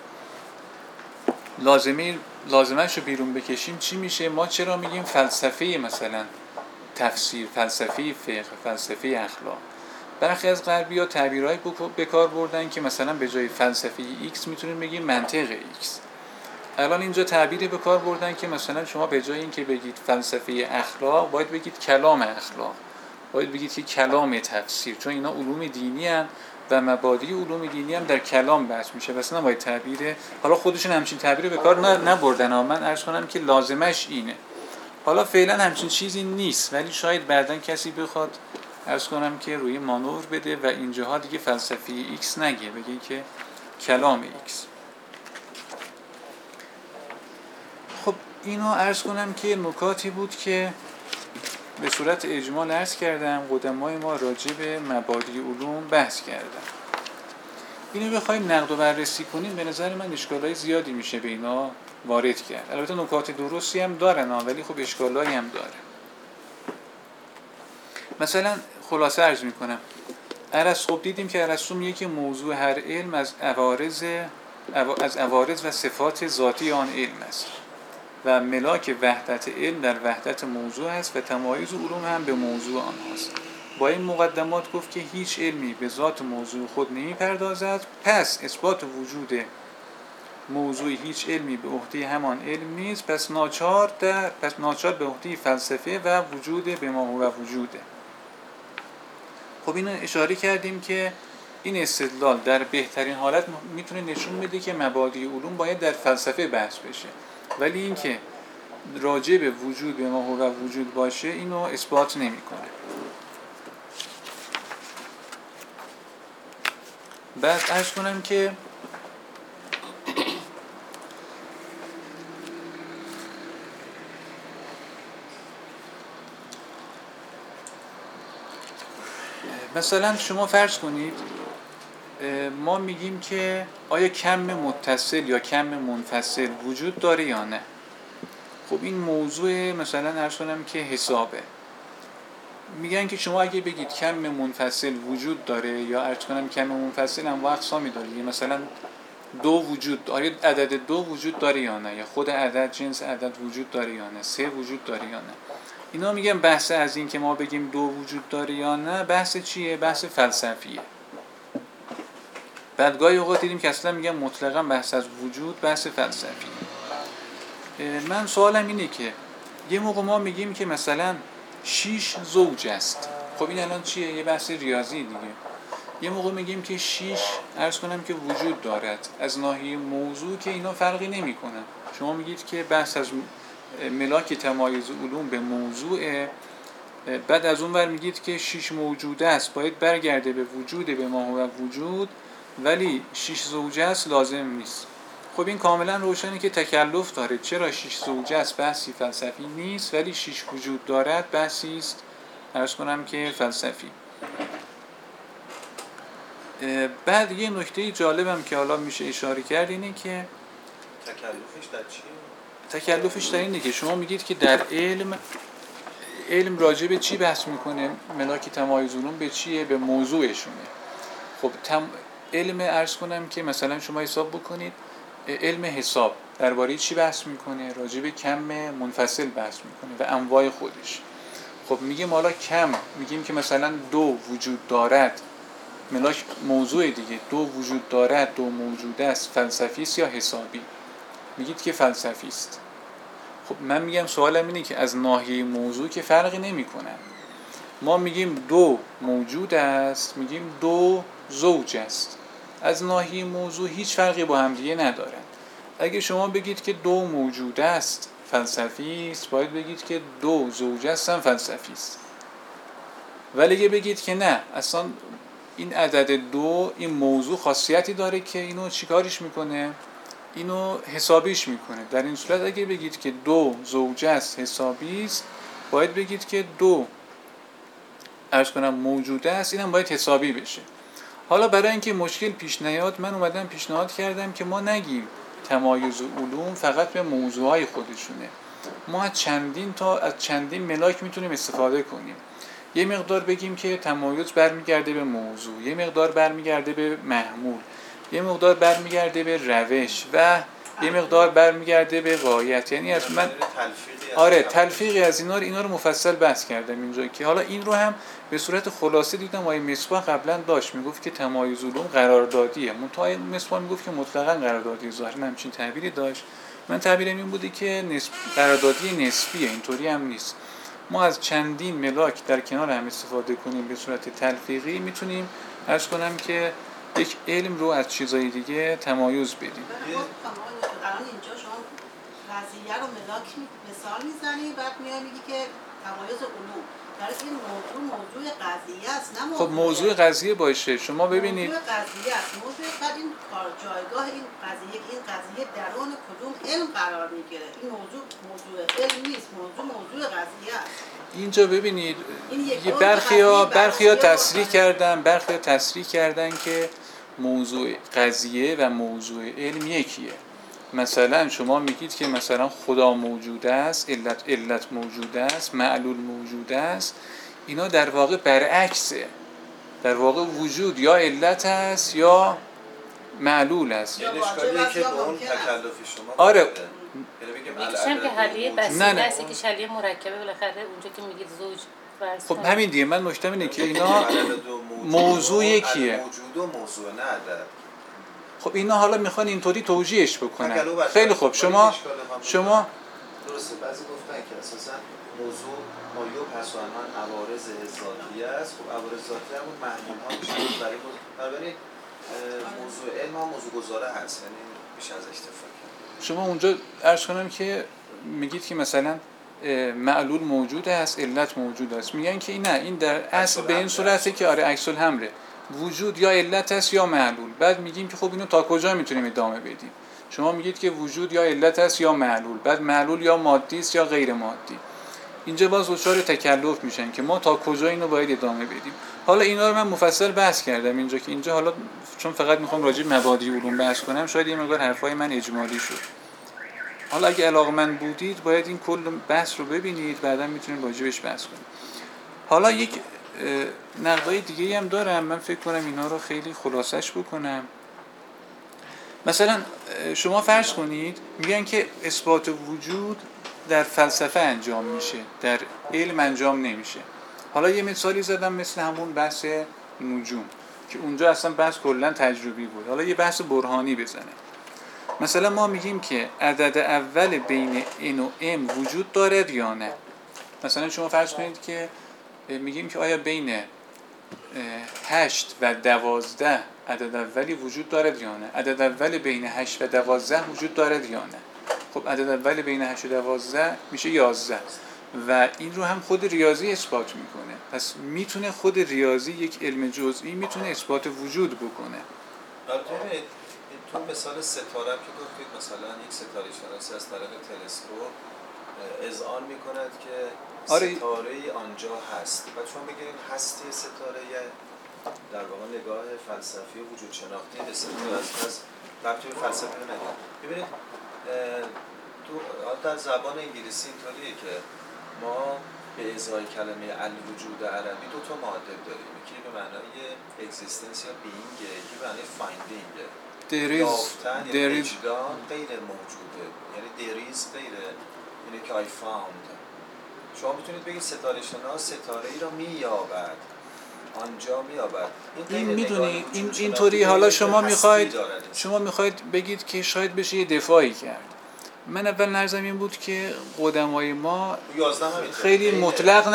لازمش رو بیرون بکشیم چی میشه؟ ما چرا میگیم فلسفه مثلا تفسیر، فلسفه فقه، فلسفه اخلاق؟ برخی از غربی‌ها تعبیرهای به کار بردن که مثلا به جای فلسفه ایکس میتونیم بگیم منطق ایکس. الان اینجا تعبیری به کار بردن که مثلا شما به جای اینکه بگید فلسفه اخلاق باید بگید کلام اخلاق، باید بگید که کلام تفسیر، چون اینا علوم دینی هستند و مبادی علوم دینی هم در کلام بحث میشه. بس نباید تعبیر، حالا خودشون همچین تعبیری به کار نبردن، من عرض کنم که لازمش اینه. حالا فعلا همچین چیزی نیست، ولی شاید بعداً کسی بخواد عرض کنم که روی مانور بده و اینجاها دیگه فلسفه ایکس نگه، بگه که کلام ایکس. خب اینو عرض کنم که نکاتی بود که به صورت اجمال عرض کردم. قدمای ما راجع به مبادی علوم بحث کردن. اینو بخوایم نقد و بررسی کنیم به نظر من اشکالای زیادی میشه به اینا وارد کرد. البته نکات درستی هم دارن ولی خب اشکالایی هم داره. مثلا خلاصه عرض میکنم، خب دیدیم که ارسطو میگه که موضوع هر علم از عوارض و صفات ذاتی آن علم است و ملاک وحدت علم در وحدت موضوع است و تمایز علوم هم به موضوع آنهاست. با این مقدمات گفت که هیچ علمی به ذات موضوع خود نمی‌پردازد، پس اثبات وجود موضوع هیچ علمی به عهده همان علم نیست، پس ناچار به عهده فلسفه و وجود به ما هو وجوده. خب اینو اشاره کردیم که این استدلال در بهترین حالت میتونه نشون میده که مبادی علوم باید در فلسفه بحث بشه، ولی اینکه راجع به وجود به ما هو وجود باشه اینو اثبات نمیکنه. بعد عرض کنم که مثلا شما فرض کنید ما میگیم که آیا کم متصل یا کم منفصل وجود داره یا نه. خب این موضوع مثلا عرض کنم که حسابه. میگن که شما اگه بگید کم منفصل وجود داره یا عرض کنم کم منفصل هم اقسامی داره، مثلا دو وجود داره، عدد دو وجود داره یا نه، یا خود عدد جنس عدد وجود داره یا نه، سه وجود داره یا نه. اینا میگن بحث از این که ما بگیم دو وجود داره یا نه بحث چیه؟ بحث فلسفیه. بعد گاهی اوقات دیدیم که اصلا میگن مطلقاً بحث از وجود بحث فلسفیه. من سوالم اینه که یه موقع ما میگیم که مثلا 6 زوج است. خب این الان چیه؟ یه بحث ریاضی دیگه. یه موقع میگیم که 6 عرض کنم که وجود دارد. از ناحیه موضوع که اینا فرقی نمیکنه. شما میگید که بحث از ملاک تمایز علوم به موضوع، بعد از اون ور میگید که 6 موجوده است باید برگرده به وجود به ما هو وجود، ولی 6 زوجه است لازم نیست. خب این کاملا روشنه که تکلف داره. چرا 6 زوجه است بحثی فلسفی نیست، ولی 6 وجود دارد بحثی است عرض کنم که فلسفی. بعد یه نکته جالبم که حالا میشه اشاره کرد اینه که تکلفش در چیه؟ تکلفش در اینه که شما میگید که در علم راجع به چی بحث میکنه؟ ملاک تمایز علوم به چیه؟ به موضوعشونه. خب علم عرض کنم که مثلا شما حساب بکنید، علم حساب درباره چی بحث میکنه؟ راجع به کم منفصل بحث میکنه و انواع خودش. خب میگیم حالا کم، میگیم که مثلا دو وجود دارد، ملاک موضوع دیگه، دو وجود دارد، دو موجوده است، فلسفی است یا حسابی؟ میگید که فلسفی است. خب من میگم سوالم اینه که از ناحیه موضوع که فرقی نمیکنه. ما میگیم دو موجود است، میگیم دو زوج است، از ناحیه موضوع هیچ فرقی با هم دیگه ندارن. اگه شما بگید که دو موجود است فلسفی است، باید بگید که دو زوج هستن فلسفی است. ولی اگه بگید که نه، اصلا این عدد دو این موضوع خاصیتی داره که اینو چیکارش میکنه؟ اینو حسابیش میکنه. در این صورت اگه بگید که دو زوج است حسابی است، باید بگید که دو عرض کنم موجوده است، اینم باید حسابی بشه. حالا برای اینکه مشکل پیش نیاد من اومدم پیشنهاد کردم که ما نگیم تمایز علوم فقط به موضوعهای خودشونه. ما از چندین ملاک میتونیم استفاده کنیم. یه مقدار بگیم که تمایز برمیگرده به موضوع، یه مقدار برمیگرده به محمول، یه مقدار برمیگرده به روش و یه مقدار برمیگرده به غایت. یعنی از من تلفیقی از اینا رو مفصل بحث کردم اینجا که حالا این رو هم به صورت خلاصه دیدم. آقای مصباح قبلا داشت میگفت که تمایز علوم قراردادیه. آقای مصباح میگفت که مطلقاً قراردادی، ظاهراً همچین تعبیری داشت. من تعبیرم این بودی که قراردادی نسبیه، اینطوری هم نیست. ما از چندین ملاک در کنار هم استفاده کنیم به صورت تلفیقی میتونیم عرض کنم که یک علم رو از چیزای دیگه تمایز بدیم. الان اینجا شما قضیه رو ملاک مثال میزنی، بعد میای میگی که تمایز علوم، در این موضوع قضیه است، نه خب موضوع قضیه باشه. شما ببینید موضوع قضیه است، بعد این جایگاه این قضیه درون کدوم علم قرار میگیره؟ این موضوع علم نیست، موضوع قضیه است. اینجا ببینید برخی ها تصریح کردن که موضوع قضیه و موضوع علم یکیه. مثلا شما میگید که مثلا خدا موجود است، علت موجود است، معلول موجود است. اینا در واقع برعکسه. در واقع وجود یا علت است یا معلول است. این اشکالیه که به اون تکلف شما آره. یکیشم که حلیه بسیطه نه. است، یکیش حلیه مرکبه. بالاخره اونجا که میگید زوج فرض خب کنید. همین دیگه، من نکتم اینه که اینا موضوع یکیه. موجود و موضوع نه عدد. خب اینا حالا میخوان اینطوری توجیهش بکنن. خیلی خوب. شما درسته بعضی گفتن که اساسا موضوع مایوب هست و همان عوارض ذاتیه است. خب عوارض ذاتیه همون معنی ها میشه برای بنابراین موضوع علم هم موضوع گذاره هست، یعنی میشه ازش دفاع کرد. شما اونجا عرض کنم که میگید که مثلا معلول موجود است، علت موجود است. میگن که این در اصل به این صورته که آره عکس الحمله، وجود یا علت است یا معلول. بعد میگیم که خب اینو تا کجا میتونیم ادامه بدیم؟ شما میگید که وجود یا علت است یا معلول، بعد معلول یا مادی است یا غیر مادی. اینجا باز دچار تکلف میشن که ما تا کجا اینو باید ادامه بدیم. حالا اینا رو من مفصل بحث کردم اینجا، که اینجا حالا چون فقط میخوام راجع به مبادی علوم بحث کنم، شاید یه مقدار حرفای من اجمالی شد. حالا اگه علاقه‌مند بودید باید این کل بحث رو ببینید، بعدا میتونیم راجع بهش بحث کنیم. حالا یک نقدای دیگه هم دارم، من فکر کنم اینا رو خیلی خلاصش بکنم. مثلا شما فرض کنید میگن که اثبات وجود در فلسفه انجام میشه، در علم انجام نمیشه. حالا یه مثالی زدم مثل همون بحث نجوم که اونجا اصلا بحث کلا تجربی بود. حالا یه بحث برهانی بزنه. مثلا ما میگیم که عدد اول بین n و m وجود دارد یا نه. مثلا شما فرض کنید که میگیم که آیا بین 8 و 12 عدد اولی وجود دارد یا نه. عدد اول بین 8 و 12 وجود دارد یا نه. خب عدد اول بین 8 و 12 میشه 11 و این رو هم خود ریاضی اثبات میکنه. پس میتونه خود ریاضی، یک علم جزئی، میتونه اثبات وجود بکنه. البته تو مثال ستاره که گفتید، مثلا یک ستاره شناسی از طریق تلسکوپ اذعان میکند که ستاره‌ای آنجا هست. بعد شما بگید هستی ستاره در واقع نگاه فلسفی و وجود شناختی به ستاره است. پس ربطی به فلسفه نداره. ببینید تو در زبان انگلیسی اینطوریه که ما به ازای کلمه الوجود عربی دو تا معادل داریم، یکی به معنای اگزیستنس یا بینگ، یکی به معنای فایندینگ. یافتن یا وجدان غیر موجوده، یعنی there is غیره، یعنی که I found. شما میتونید بگید ستاره شناس ستاره ای را مییابد، آنجا مییابد. این میدونید اینطوری. حالا شما میخواید بگید که شاید بشه یه دفاعی کرد. من اول نظرم این بود که قدمای ما خیلی مطلق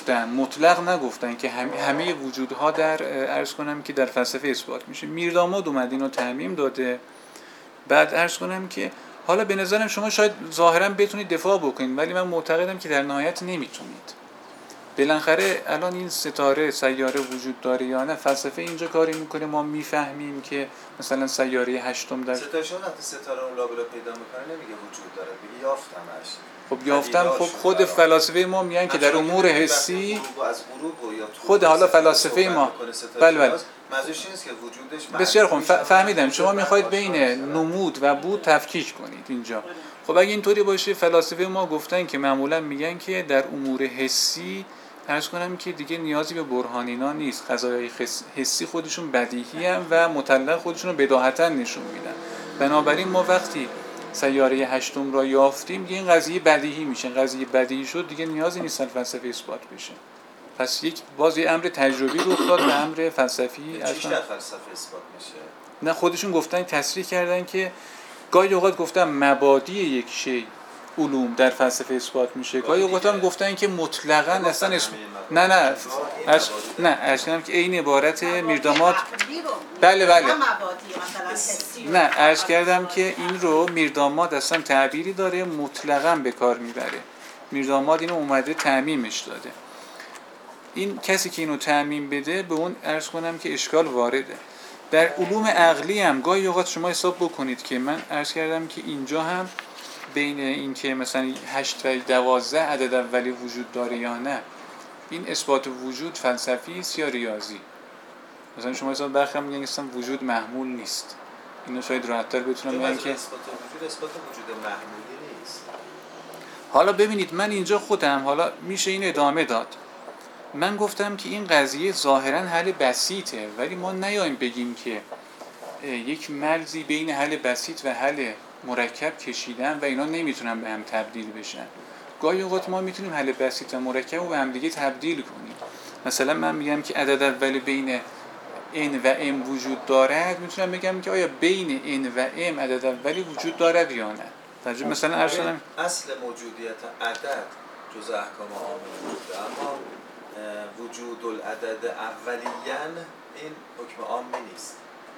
نگفتن که همه وجودها در عرض کنم که در فلسفه اثبات میشه. میرداماد اومد اینو تعمیم داده. بعد عرض کنم که حالا به نظرم شما شاید ظاهرا بتونید دفاع بکنید، ولی من معتقدم که در نهایت نمیتونید. بالاخره الان این ستاره سیاره وجود داره یا نه، فلسفه اینجا کاری میکنه ما میفهمیم که مثلا سیاره هشتم در ستاره شما وقتی ستاره اون لابلا پیدا میکنه نمیگه وجود داره، میگه یافتمش. خب یافتم. خب خود فلاسفه ما میگن که در امور حسی خود حالا فلاسفه ما بله معنیش نیست که وجودش بسیار خوب فهمیدم. شما میخواید بین نمود و بود تفکیک کنید اینجا. خب اگه اینطوری باشه، فلاسفه ما گفتن که معمولا میگن که در امور حسی عرض کنم که دیگه نیازی به برهانینا نیست. قضایای حسی خودشون بدیهی هم و مطلق خودشون رو بداهتا نشون میدن. بنابراین ما وقتی سیاره هشتم را یافتیم دیگه این قضیه بدیهی میشه. قضیه بدیهی شد دیگه نیازی نیست فلسفه اثبات بشه. پس یک بازی امر تجربی رخ داد به امر فلسفی. چیش در فلسفه اثبات میشه؟ نه خودشون گفتن، تصریح کردن که گاهی اوقات گفتن مبادی یک شی علوم در فلسفه اثبات میشه، گاهی اوقات هم گفتن که مطلقاً اصلا نه اصلا که این عبارت میرداماد بله نه عرض کردم که این رو میرداماد اصلا تعبیری داره مطلقاً به کار میبره. میرداماد اینو اومده تعمیمش داده. این کسی که اینو تعمیم بده به اون عرض کنم که اشکال وارده. در علوم عقلی هم گاهی اوقات شما حساب بکنید که من عرض کردم که اینجا هم بین این که مثلا 8 و 12 عدد اولی وجود داره یا نه، این اثبات وجود فلسفی است یا ریاضی؟ مثلا شما اصلا برخی هم میگن اصلا وجود محمول نیست. اینو شاید راحت‌تر بتونم بگم که اثبات وجود محمولی نیست. حالا ببینید من اینجا خودم حالا میشه این ادامه داد. من گفتم که این قضیه ظاهراً حل بسیطه، ولی ما نیایم بگیم که یک مرزی بین حل بسیط و حل مرکب کشیدن و اینا نمیتونن به هم تبدیل بشن. گاهی اوقات ما میتونیم حل بسیط و مرکب رو به هم دیگه تبدیل کنیم. مثلا من میگم که عدد اولی بین n و m وجود دارد، میتونم بگم که آیا بین n و m عدد اولی وجود دارد یا نه. ترجمه مثلا ارشدم اصل موجودیت عدد جز احکام عام وجوده، اما وجود العدد اولیاً این حکم عامی نیست.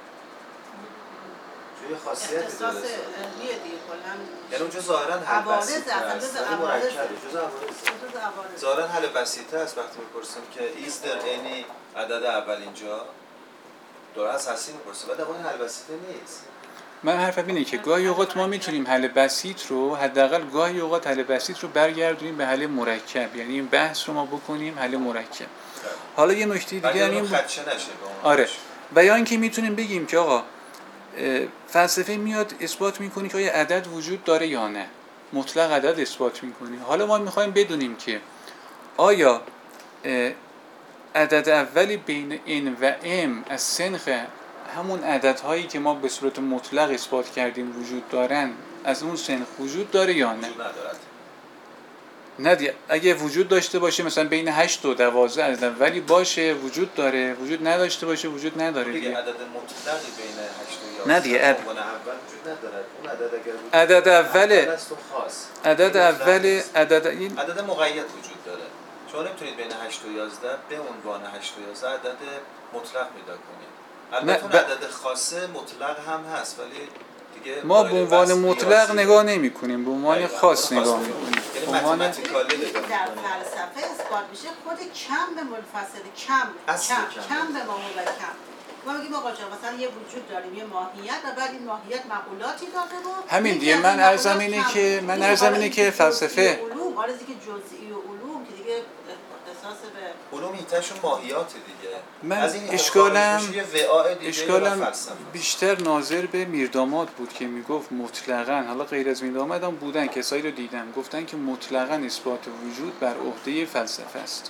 چون خاصیت اختصاص علمیه دیگه کلاً. یعنی اونجا ظاهراً حل بسیطه است، ولی مرکبه. جز عوارض ظاهراً حل بسیطه است. وقتی میپرسیم که is there any عدد اول اینجا درست هستی میپرسیم، ولی اون حل بسیطه نیست. من حرفم اینه که گاهی اوقات ما میتونیم حل بسیط رو، حداقل گاهی اوقات حل بسیط رو برگردونیم به حل مرکب، یعنی این بحث رو ما بکنیم حل مرکب. حالا یه نکته دیگه هم این خدشه نشه با آره، و یا اینکه میتونیم بگیم که آقا فلسفه میاد اثبات میکنه که آیا عدد وجود داره یا نه، مطلق عدد اثبات میکنه. حالا ما میخوایم بدونیم که آیا عدد اولی بین n و m از سنخ همون عددهایی که ما به صورت مطلق اثبات کردیم وجود دارن، از اون سنخ وجود داره یا نه؟ وجود ندارد. نه دیگه، اگه وجود داشته باشه مثلا بین 8 و 12 عدد اولی باشه وجود داره، وجود نداشته باشه وجود نداره دیگه. دیگه عدد مطلقی بین 8 و 11 نه دیگه اول وجود ندارد. اون عدد اگر وجود عدد اول است و خاص، عدد اول عدد این عدد مقید وجود داره. شما نمیتونید بین 8 و 11 به عنوان 8 و 11 عدد مطلق پیدا کنید. البته اون عدد خاصه مطلق هم هست، ولی دیگه ما به عنوان مطلق نگاه نمی کنیم، به عنوان خاص نگاه می کنیم. یعنی متمتیکالی نگاه در می‌کنیم. فلسفه اثبات میشه خود کم به منفصل، کم به معمول و کم. ما میگیم آقا جان مثلا یه وجود داریم، یه ماهیت، و بعد این ماهیت مقولاتی داره و همین دیگه. من عرضم اینه که فلسفه علوم آره دیگه جزئی و علوم که دیگه اختصاص به علوم هیتشون ماهیات دیگه. من از این اشکالم بیشتر ناظر به میرداماد بود که میگفت مطلقاً، حالا غیر از میرداماد هم بودن کسایی رو دیدم گفتن که مطلقاً اثبات وجود بر عهده فلسفه است.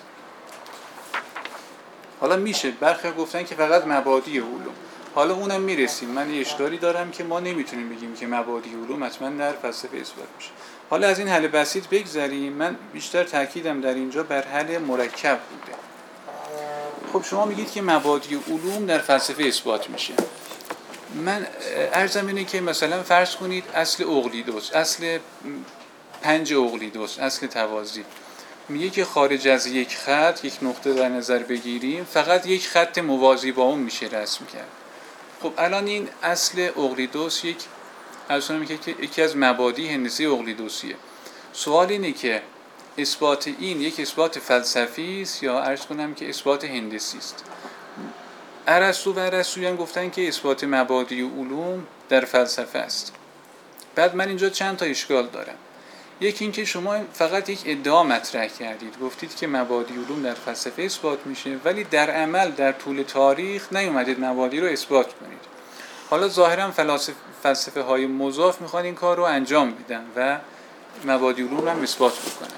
حالا میشه برخی گفتن که فقط مبادی علوم، حالا اونم میرسیم. من یه اشکالی دارم که ما نمیتونیم بگیم که مبادی علوم حتما در فلسفه اثبات میشه. حالا از این حل بسیط بگذریم. من بیشتر تاکیدم در اینجا بر حل مرکب بوده. خب شما میگید که مبادی علوم در فلسفه اثبات میشه. من عرضم اینه که مثلا فرض کنید اصل اقلیدس، اصل 5 اقلیدس، اصل توازی میگه که خارج از یک خط، یک نقطه در نظر بگیریم، فقط یک خط موازی با اون میشه رسم کرد. خب الان این اصل اقلیدس یکی از مبادی هندسی اقلیدسیه. سوال اینه که اثبات این یک اثبات فلسفی است یا عرض کنم که اثبات هندسی است؟ ارسطو و ارسطویان گفتن که اثبات مبادی علوم در فلسفه است. بعد من اینجا چند تا اشکال دارم. یکی این که شما فقط یک ادعا مطرح کردید، گفتید که مبادی علوم در فلسفه اثبات میشه، ولی در عمل در طول تاریخ نیومدید مبادی رو اثبات کنید. حالا ظاهرا فلسفه های مضاف میخوان این کار رو انجام بدن و مبادی علوم هم اثبات بکنن.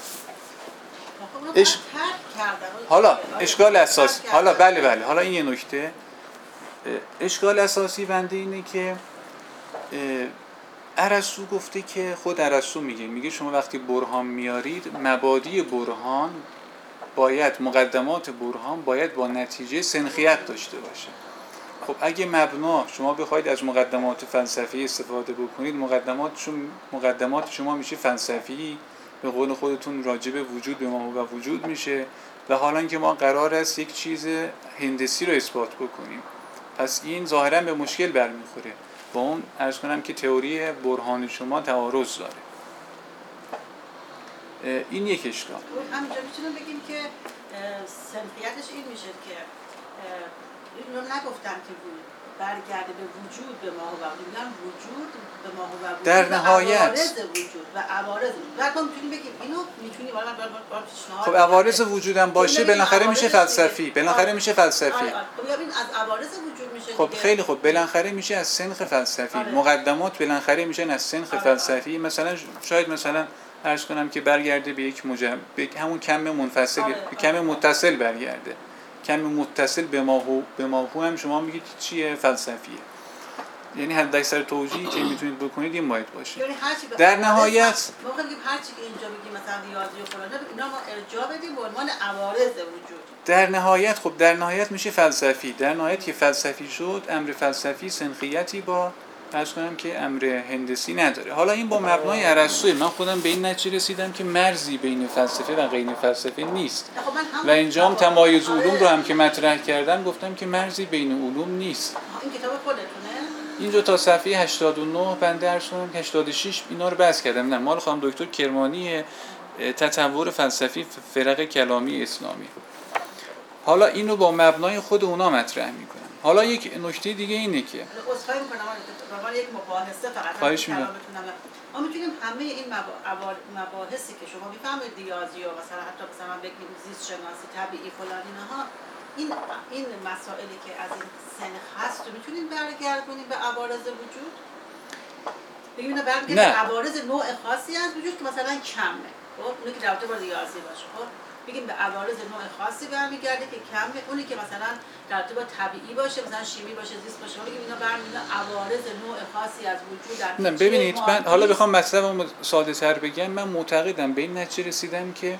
حالا اشکال اساسی، حالا بله حالا این یه نکته. اشکال اساسی بنده اینه که ارسطو گفته که خود ارسطو میگه شما وقتی برهان میارید، مبادی برهان باید، مقدمات برهان باید با نتیجه سنخیت داشته باشه. خب اگه مبنا شما بخواید از مقدمات فلسفی استفاده بکنید، مقدمات شما میشه فلسفی، به قول خودتون راجع به وجود به ما و وجود میشه، و حالا که ما قرار است یک چیز هندسی رو اثبات بکنیم. پس این ظاهرا به مشکل برمیخوره، با اون عرض کنم که تئوری برهان شما تعارض داره. این یک اشکال. همینجا میتونیم بگیم که سنخیتش این میشه که اینو نگفتن که برگرده به وجود به ما و میگن وجود به ما و وجود در نهایت عوارض وجود و عوارض بعد ما میتونیم بگیم اینو میتونیم والا پیشنهاد خب عوارض وجودم باشه بالاخره میشه فلسفی، بالاخره میشه فلسفی. خب ببین از عوارض وجود میشه خب دیگه. خیلی خوب، بالاخره میشه از سنخ فلسفی. مقدمات بالاخره میشن از سنخ فلسفی. مثلا شاید مثلا عرض کنم که برگرده به یک به همون کم منفصل، کم متصل برگرده. کم متصل به ما هو هم شما میگید چیه؟ فلسفیه. یعنی حد اکثر توجیهی که میتونید بکنید این باید باشه. یعنی در نهایت ما میگیم هر چی که اینجا بگیم مثلا ریاضی و فلانه اینا ما ارجاع بدیم به عنوان عوارض وجود. در نهایت خب در نهایت میشه فلسفی. در نهایت که فلسفی شد، امر فلسفی سنخیتی با عرض کنم که امر هندسی نداره. حالا این با مبنای ارسطو، من خودم به این نتیجه رسیدم که مرزی بین فلسفه و غیر فلسفه نیست. و اینجا هم تمایز علوم رو هم که مطرح کردم گفتم که مرزی بین علوم نیست. این کتاب خودتونه؟ اینجا تا صفحه 89 بنده عرض کنم 86 اینا رو بحث کردم. نه مال خانم دکتر کرمانی، تطور فلسفی فرق کلامی اسلامی. حالا اینو با مبنای خود اونا مطرح میکنم. حالا یک نکته دیگه اینه که عذرخواهی میکنم برای یک مباحثه فقط خواهش می‌کنم. ما میتونیم همه این مباحثی که شما میفهمید ریاضی و مثلا حتی مثلا بگیم زیست شناسی طبیعی فلان اینها این مسائلی که از این سنخ هست رو میتونیم برگردونیم به عوارض وجود؟ بگیم اینا برمیگردیم به عوارض نوع خاصی از وجود که مثلا کمه. خب اونی که رابطه با ریاضی باشه. خب بگیم به عوارض نوع خاصی برمیگرده که کمه، اونی که مثلا رابطه با طبیعی باشه مثلا شیمی باشه زیست باشه، بگیم اینا برمیگردن عوارض نوع خاصی از وجود. نه ببینید من حالا بخوام مطلبم ساده تر بگم، من معتقدم به این نتیجه رسیدم که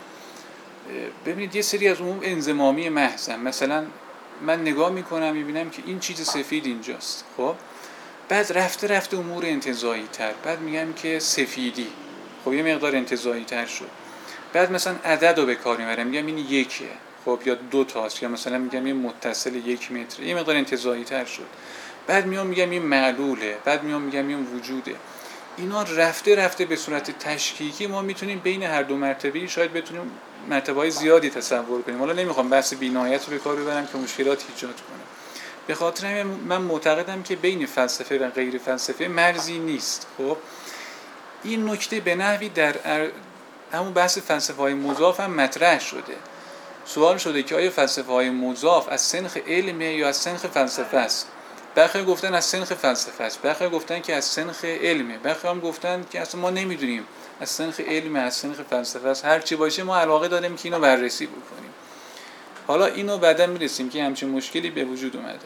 ببینید یه سری از عموم انضمامی محضن. مثلا من نگاه میکنم میبینم که این چیز سفید اینجاست، خب بعد رفته امور انتزاعی تر، بعد میگم که سفیدی، خب یه مقدار انتزاعی تر شد، بعد مثلا عدد رو به کار میبرم میگم این یکه، خب یا 2 تاست، یا مثلا میگم این متصل 1 متر، یه مقدار انتزاعی تر شد، بعد میگم این معلوله، بعد میگم این وجوده. اینا رفته به صورت تشکیکی ما میتونیم بین هر دو مرتبه شاید بتونیم مرتبه‌های زیادی تصور کنیم. حالا نمیخوام بحث بی‌نهایت رو به کار ببرم که مشکلات ایجاد کنه. به خاطر همین من معتقدم که بین فلسفه و غیر فلسفه مرزی نیست. خب این نکته به نحوی در همون بحث فلسفه‌های مضاف هم مطرح شده. سوال شده که آیا فلسفه‌های مضاف از سنخ علمه یا از سنخ فلسفه است؟ برخی گفتن از سنخ فلسفه است، برخی گفتن که از سنخ علمه، برخی هم گفتن که اصلا ما نمیدونیم از سنخ علمه از سنخ فلسفه است، هر چی باشه ما علاقه داریم که اینو بررسی بکنیم. حالا اینو بعدا میرسیم که همچین مشکلی به وجود اومده.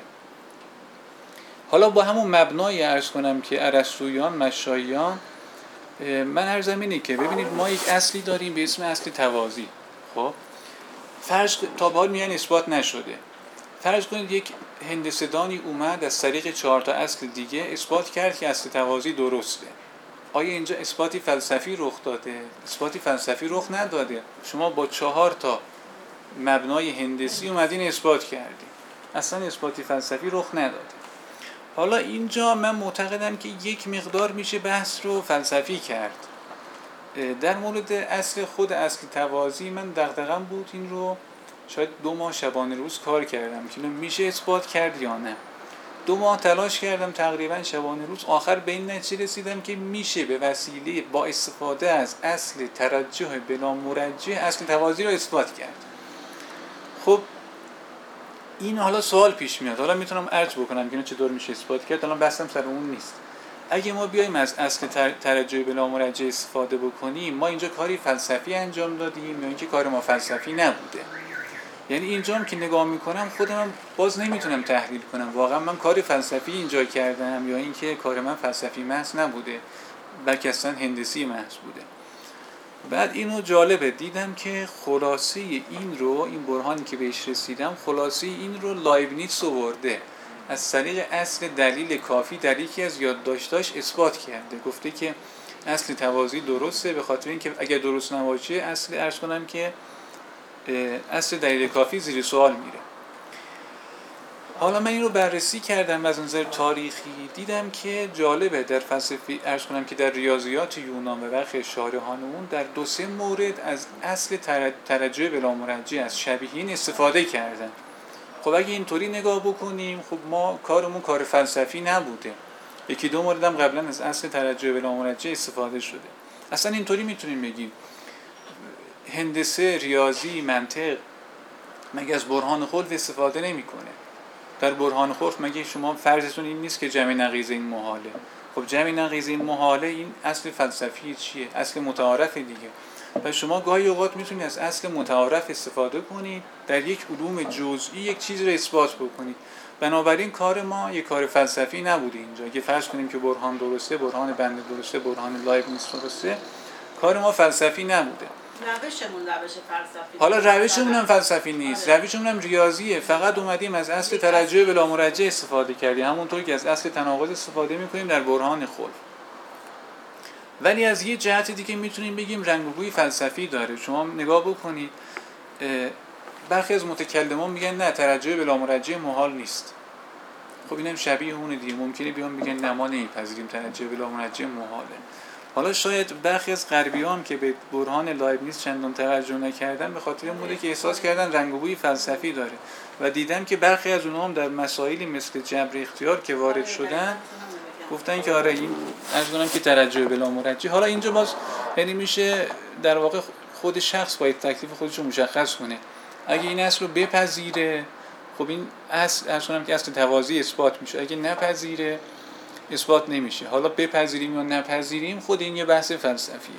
حالا با همون مبنای عرض کنم که ارسطویان مشاییان، من عرضم اینه که ببینید ما یک اصلی داریم به اسم اصل توازی. خب فرض تا به حال میگن اثبات نشده. فرض کنید یک هندسه‌دانی اومد از طریق 4 تا اصل دیگه اثبات کرد که اصل توازی درسته. آیا اینجا اثباتی فلسفی رخ داده؟ اثباتی فلسفی رخ نداده. شما با 4 تا مبنای هندسی اومدین اثبات کردین. اصلا اثباتی فلسفی رخ نداده. حالا اینجا من معتقدم که یک مقدار میشه بحث رو فلسفی کرد. در مورد اصل خود اصل توازی من دغدغه‌ام بود این رو شاید 2 ماه شبانه روز کار کردم که میشه اثبات کرد یا نه. 2 ماه تلاش کردم تقریبا شبانه روز، آخر به این نتیجه رسیدم که میشه به وسیله با استفاده از اصل ترجح بلا مرجح اصل توازی رو اثبات کرد. خب این حالا سوال پیش میاد، حالا میتونم عرض بکنم که اینو چطور میشه اثبات کرد، الان بحثم سر اون نیست. اگه ما بیایم از اصل ترجح بلا مرجح استفاده بکنیم، ما اینجا کاری فلسفی انجام دادیم یا اینکه کار ما فلسفی نبوده؟ یعنی اینجا هم که نگاه میکنم خودم باز نمیتونم تحلیل کنم واقعا من کار فلسفی اینجا کردم یا اینکه کار من فلسفی محض نبوده بلکه اصلا هندسی محض بوده. بعد اینو جالبه دیدم که خلاصه این برهانی که بهش رسیدم خلاصه این رو لایبنیتس آورده از طریق اصل دلیل کافی در یکی از یادداشتاش اثبات کرده. گفته که اصل توازی درسته به خاطر اینکه اگر درست نباشه اصل عرض کنم که اصل دلیل کافی زیر سوال میره. حالا من این رو بررسی کردم از نظر تاریخی، دیدم که جالبه در فلسفه عرض کنم که در ریاضیات یونان و برخی شارحان اون در 2-3 مورد از اصل ترجح بلا مرجح از شبیهین استفاده کردن. خب اگه اینطوری نگاه بکنیم خب ما کارمون کار فلسفی نبوده. یکی دو موردم قبلا از اصل ترجع بلامرجع استفاده شده. اصلا اینطوری میتونیم بگیم هندسه، ریاضی، منطق مگه از برهان خلف استفاده نمیکنه؟ در برهان خلف مگه شما فرضتون این نیست که جمع نقیض این محاله؟ خب جمع نقیض این محاله این اصل فلسفی چیه؟ اصل متعارف دیگه. و شما گاهی اوقات میتونید از اصل متعارف استفاده کنید در یک علوم جزئی یک چیز رو اثبات بکنید. بنابراین کار ما یک کار فلسفی نبوده اینجا. اگه فرض کنیم که برهان درسته، برهان بنده درسته، برهان لایبنیتس درسته، کار ما فلسفی نبوده. روشمون روش فلسفی. حالا روشمون هم فلسفی نیست، روشمون هم ریاضیه. فقط اومدیم از اصل ترجع بلامرجع استفاده کردیم، همونطوری که از اصل تناقض استفاده میکنیم در برهان خلف. ولی از یه جهت دیگه میتونیم بگیم رنگ و بوی فلسفی داره. شما نگاه بکنید برخی از متکلمان میگن نه ترجع بلامرجع محال نیست. خب اینم شبیه اون دیگه. ممکنه بیان بگن نه ما نمیپذیریم ترجع بلامرجع محاله. حالا شاید برخی از غربیان که به برهان لایبنیتس چندان توجه نکردن به خاطر این بوده که احساس کردن رنگ و بوی فلسفی داره و دیدن که برخی از اونها هم در مسائلی مثل جبر اختیار که وارد شدن گفتن که آره این عرض کنم که ترجع بلامرجع. حالا اینجا باز یعنی میشه در واقع خود شخص باید تکلیف خودش رو مشخص کنه. اگه این اصل رو بپذیره خب این اصل عرض کنم که اصل توازی اثبات میشه، اگه نپذیره اثبات نمیشه. حالا بپذیریم یا نپذیریم خود این یه بحث فلسفیه. خب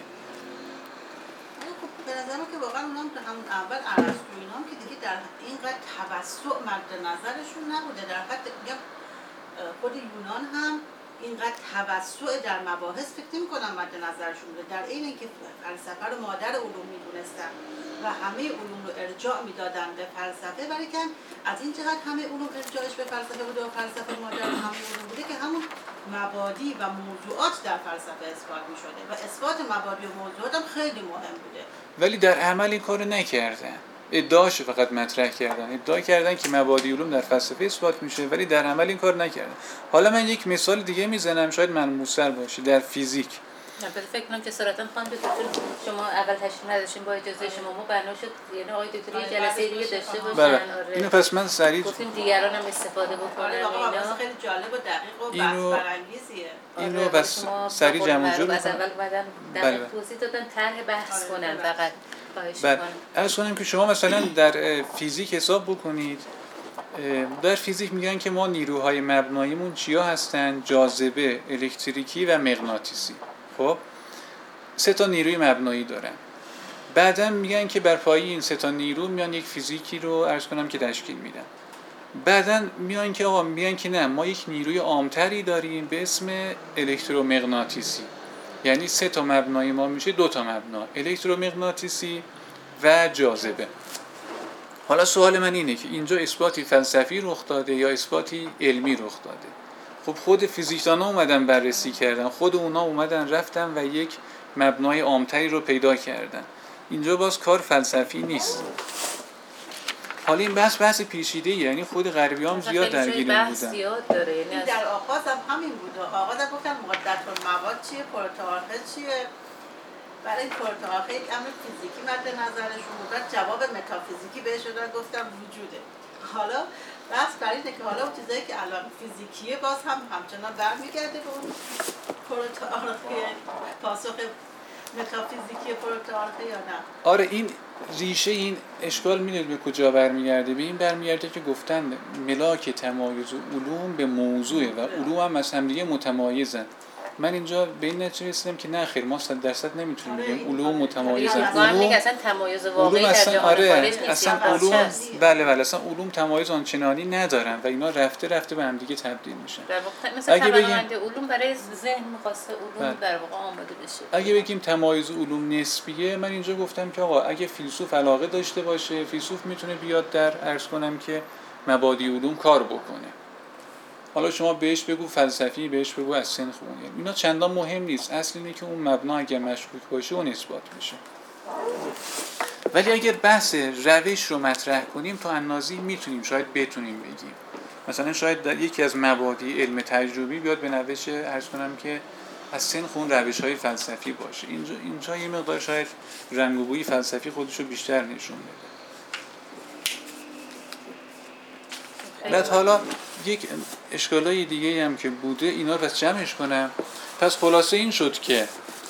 به نظر من که واقعا اونام همون اول ارسطو اینام که دیگه در اینقدر توسع مد نظرشون نبوده. در حد میگم خود یونان هم اینقدر توسع در مباحث فکر نمی‌کنم مد نظرشون بوده. در این اینکه فلسفه رو مادر علوم می‌دونستن و همه علوم رو ارجاع میدادن به فلسفه، برای که از این جهت همه علوم ارجاعش به فلسفه بوده و فلسفه مادر همه علوم بوده که همون مبادی و موضوعات در فلسفه اثبات می‌شده و اثبات مبادی و موضوعات هم خیلی مهم بوده. ولی در عمل این کارو نکردن. ادعاشو فقط مطرح کردن. ادعا کردن که مبادی علوم در فلسفه اثبات میشه ولی در عمل این کار نکردن. حالا من یک مثال دیگه میزنم شاید ملموس‌تر باشه. در فیزیک فکر کنم جسارتاً خانم دکتر شما اول تشریف نداشتین با اجازه شما ما بنا شد یعنی آقای دکتر یه جلسه دیگه داشته باشن. بله. اینو پس من سریع گفتیم دیگران هم استفاده بکنن اینا خیلی جالب و دقیق و بحث برانگیزیه. اینو بس سریع جمع جور از اول بعدن در توضیح دادن طرح بحث کنن فقط. بعد عرض کنم که شما مثلا در فیزیک حساب بکنید. در فیزیک میگن که ما نیروهای مبناییمون چیا هستن؟ جاذبه، الکتریکی و مغناطیسی. خب 3 تا نیروی مبنایی دارن. بعدم میگن که بر پایه این 3 تا نیرو میان یک فیزیکی رو عرض کنم که تشکیل میدن. بعدن میان که آقا میگن که نه ما یک نیروی عامتری داریم به اسم الکترومغناطیسی. یعنی 3 تا مبنای ما میشه 2 تا مبنا، الکترومغناطیسی و جاذبه. حالا سوال من اینه که اینجا اثباتی فلسفی رخ داده یا اثباتی علمی رخ داده؟ خب خود فیزیکدان‌ها اومدن بررسی کردن، خود اونا اومدن رفتن و یک مبنای عامتری رو پیدا کردن. اینجا باز کار فلسفی نیست. حالا این بحث پیچیده‌ای، یعنی خود غربیان زیاد درگیر این بودن. در آغاز هم همین بود. آغاز هم گفتن مقدرات المواد چیه، پروتئارخه چیه. برای این پروتئارخه یک امر فیزیکی مد نظرشون بود. جواب متافیزیکی بهش دادن گفتن وجوده. حالا بس برای اینه که حالا اون چیزایی که الان فیزیکیه باز هم همچنان برمیگرده به اون پروتئارخه، پاسخ متافیزیکی پروتئارخه یا نه؟ آره این ریشه این اشکال میدونید به کجا برمیگرده؟ به این برمیگرده که گفتن ملاک تمایز علوم به موضوعه و علوم هم از هم دیگه متمایزن. من اینجا به این نتیجه رسیدم که نه خیر ما 100% نمیتونیم بگیم علوم متمایزن. علوم اصلا تمایز واقعی در اصلا جهان خارج نیست. اصلا علوم بله اصلا علوم تمایز آنچنانی ندارن و اینا رفته به هم دیگه تبدیل میشن. در واقع مثلا توانمند علوم برای ذهن می‌خواسته علوم در واقع آماده بشه. اگه بگیم تمایز علوم نسبیه، من اینجا گفتم که آقا اگه فیلسوف علاقه داشته باشه، فیلسوف میتونه بیاد در عرض کنم که مبادی علوم کار بکنه. حالا شما بهش بگو فلسفی، بهش بگو از سن خونه، اینا چندان مهم نیست. اصل اینه که اون مبنا اگر مشکوک باشه اون اثبات میشه. ولی اگر بحث روش رو مطرح کنیم تا اندازه‌ای میتونیم شاید بتونیم بگیم مثلا شاید در یکی از مبادی علم تجربی بیاد به نوش عرض کنم که از سن خون روش‌های فلسفی باشه. اینجا یه مقدار شاید رنگ و بوی فلسفی خودش رو بیشتر نشون بده. بعد حالا یک اشکالای دیگه هم که بوده اینا رو پس جمعش کنم. پس خلاصه این شد که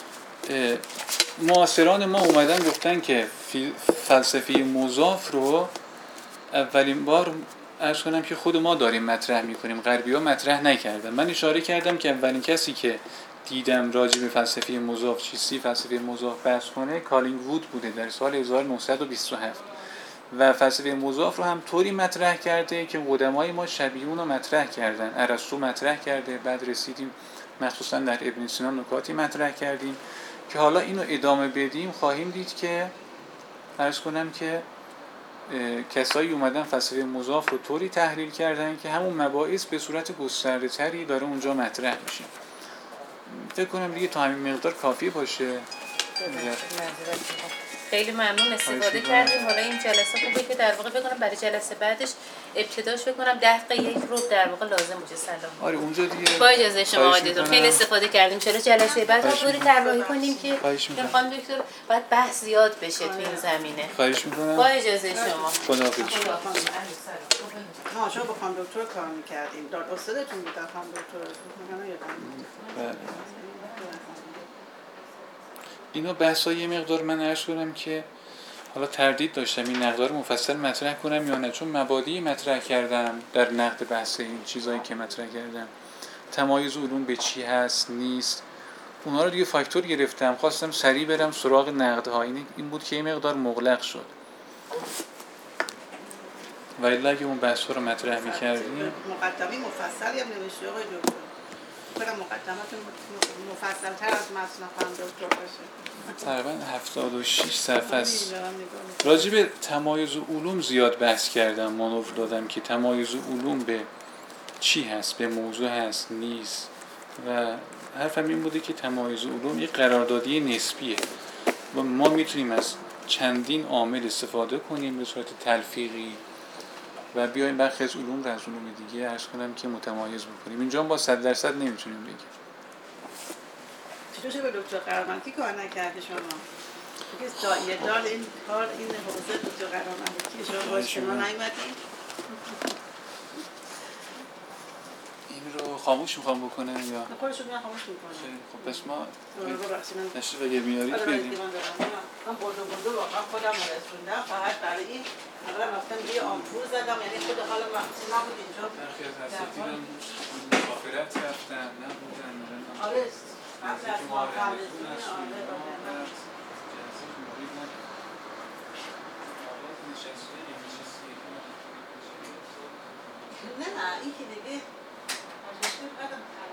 معاصران ما اومدن گفتن که فلسفه مضاف رو اولین بار عرض کنم که خود ما داریم مطرح میکنیم، غربی‌ها مطرح نکردن. من اشاره کردم که اولین کسی که دیدم راجع به فلسفه مضاف چیستی فلسفه مضاف بحث کنه کالینگ وود بوده در سال 1927 و فلسفه مضاف رو هم طوری مطرح کرده که قدمای ما شبیه اون رو مطرح کردن. ارسطو مطرح کرده، بعد رسیدیم مخصوصا در ابن سینا نکاتی مطرح کردیم که حالا اینو ادامه بدیم خواهیم دید که عرض کنم که کسایی اومدن فلسفه مضاف رو طوری تحلیل کردن که همون مباحث به صورت گسترده تری داره اونجا مطرح میشه. فکر کنم دیگه تا همین مقدار کافی باشه. خیلی ممنون استفاده کردیم. حالا این جلسه خوبه که در واقع بکنم برای جلسه بعدش ابتداش بکنم 10 دقیقه یک رو در واقع لازم باشه. سلام. آره اونجا دیگه با اجازه شما آقای دکتر خیلی استفاده کردیم. چرا جلسه بعد طوری طراحی کنیم که میخوام دکتر باید بحث زیاد بشه تو این زمینه. خواهش می‌کنم. با اجازه شما. خداحافظ. شما با خانم دکتر کار می‌کردیم. داد استادتون بود خانم دکتر. من یادم اینا بحث‌های یه مقدار من عرض کنم که حالا تردید داشتم این نقدار مفصل مطرح کنم یا نه، چون مبادی مطرح کردم در نقد بحث این چیزایی که مطرح کردم، تمایز علوم به چی هست نیست، اونا رو دیگه فاکتور گرفتم، خواستم سریع برم سراغ نقدها. این بود که یه مقدار مغلق شد و الا اگه اون بحث‌ها رو مطرح می‌کردیم مقدمه مفصلی هم نوشته آقای دکتر. برای مقدمات مفصل‌تر از متن خانم دکتر باشه. تقریبا 76 صفحه است. راجع به تمایز علوم زیاد بحث کردم، مانور دادم که تمایز علوم به چی هست، به موضوع هست نیست و حرفم این بوده که تمایز علوم یک قراردادی نسبیه و ما میتونیم از چندین عامل استفاده کنیم به صورت تلفیقی و بیایم برخی از علوم رو از علوم دیگه عرض کنم که متمایز بکنیم. اینجا با 100% نمیتونیم بگیم. چطور به دکتر قرمانکی کار نکردی شما؟ که یه دار این کار این حوزه دکتر قرمانکی شما باش شما نیومدید؟ این رو خاموش میخوام بکنم یا خودشون میان خاموش میکنن. خب پس ما نشد اگه میارید بگیم. من بردو واقعا خودم رسوندم فقط برای این اول رفتم یه آمپول زدم، یعنی خود حالا وقتی نبود اینجا برخی از اساتیدم مسافرت رفتن نبودن. آره قبل از ما خالصون نه این که دیگه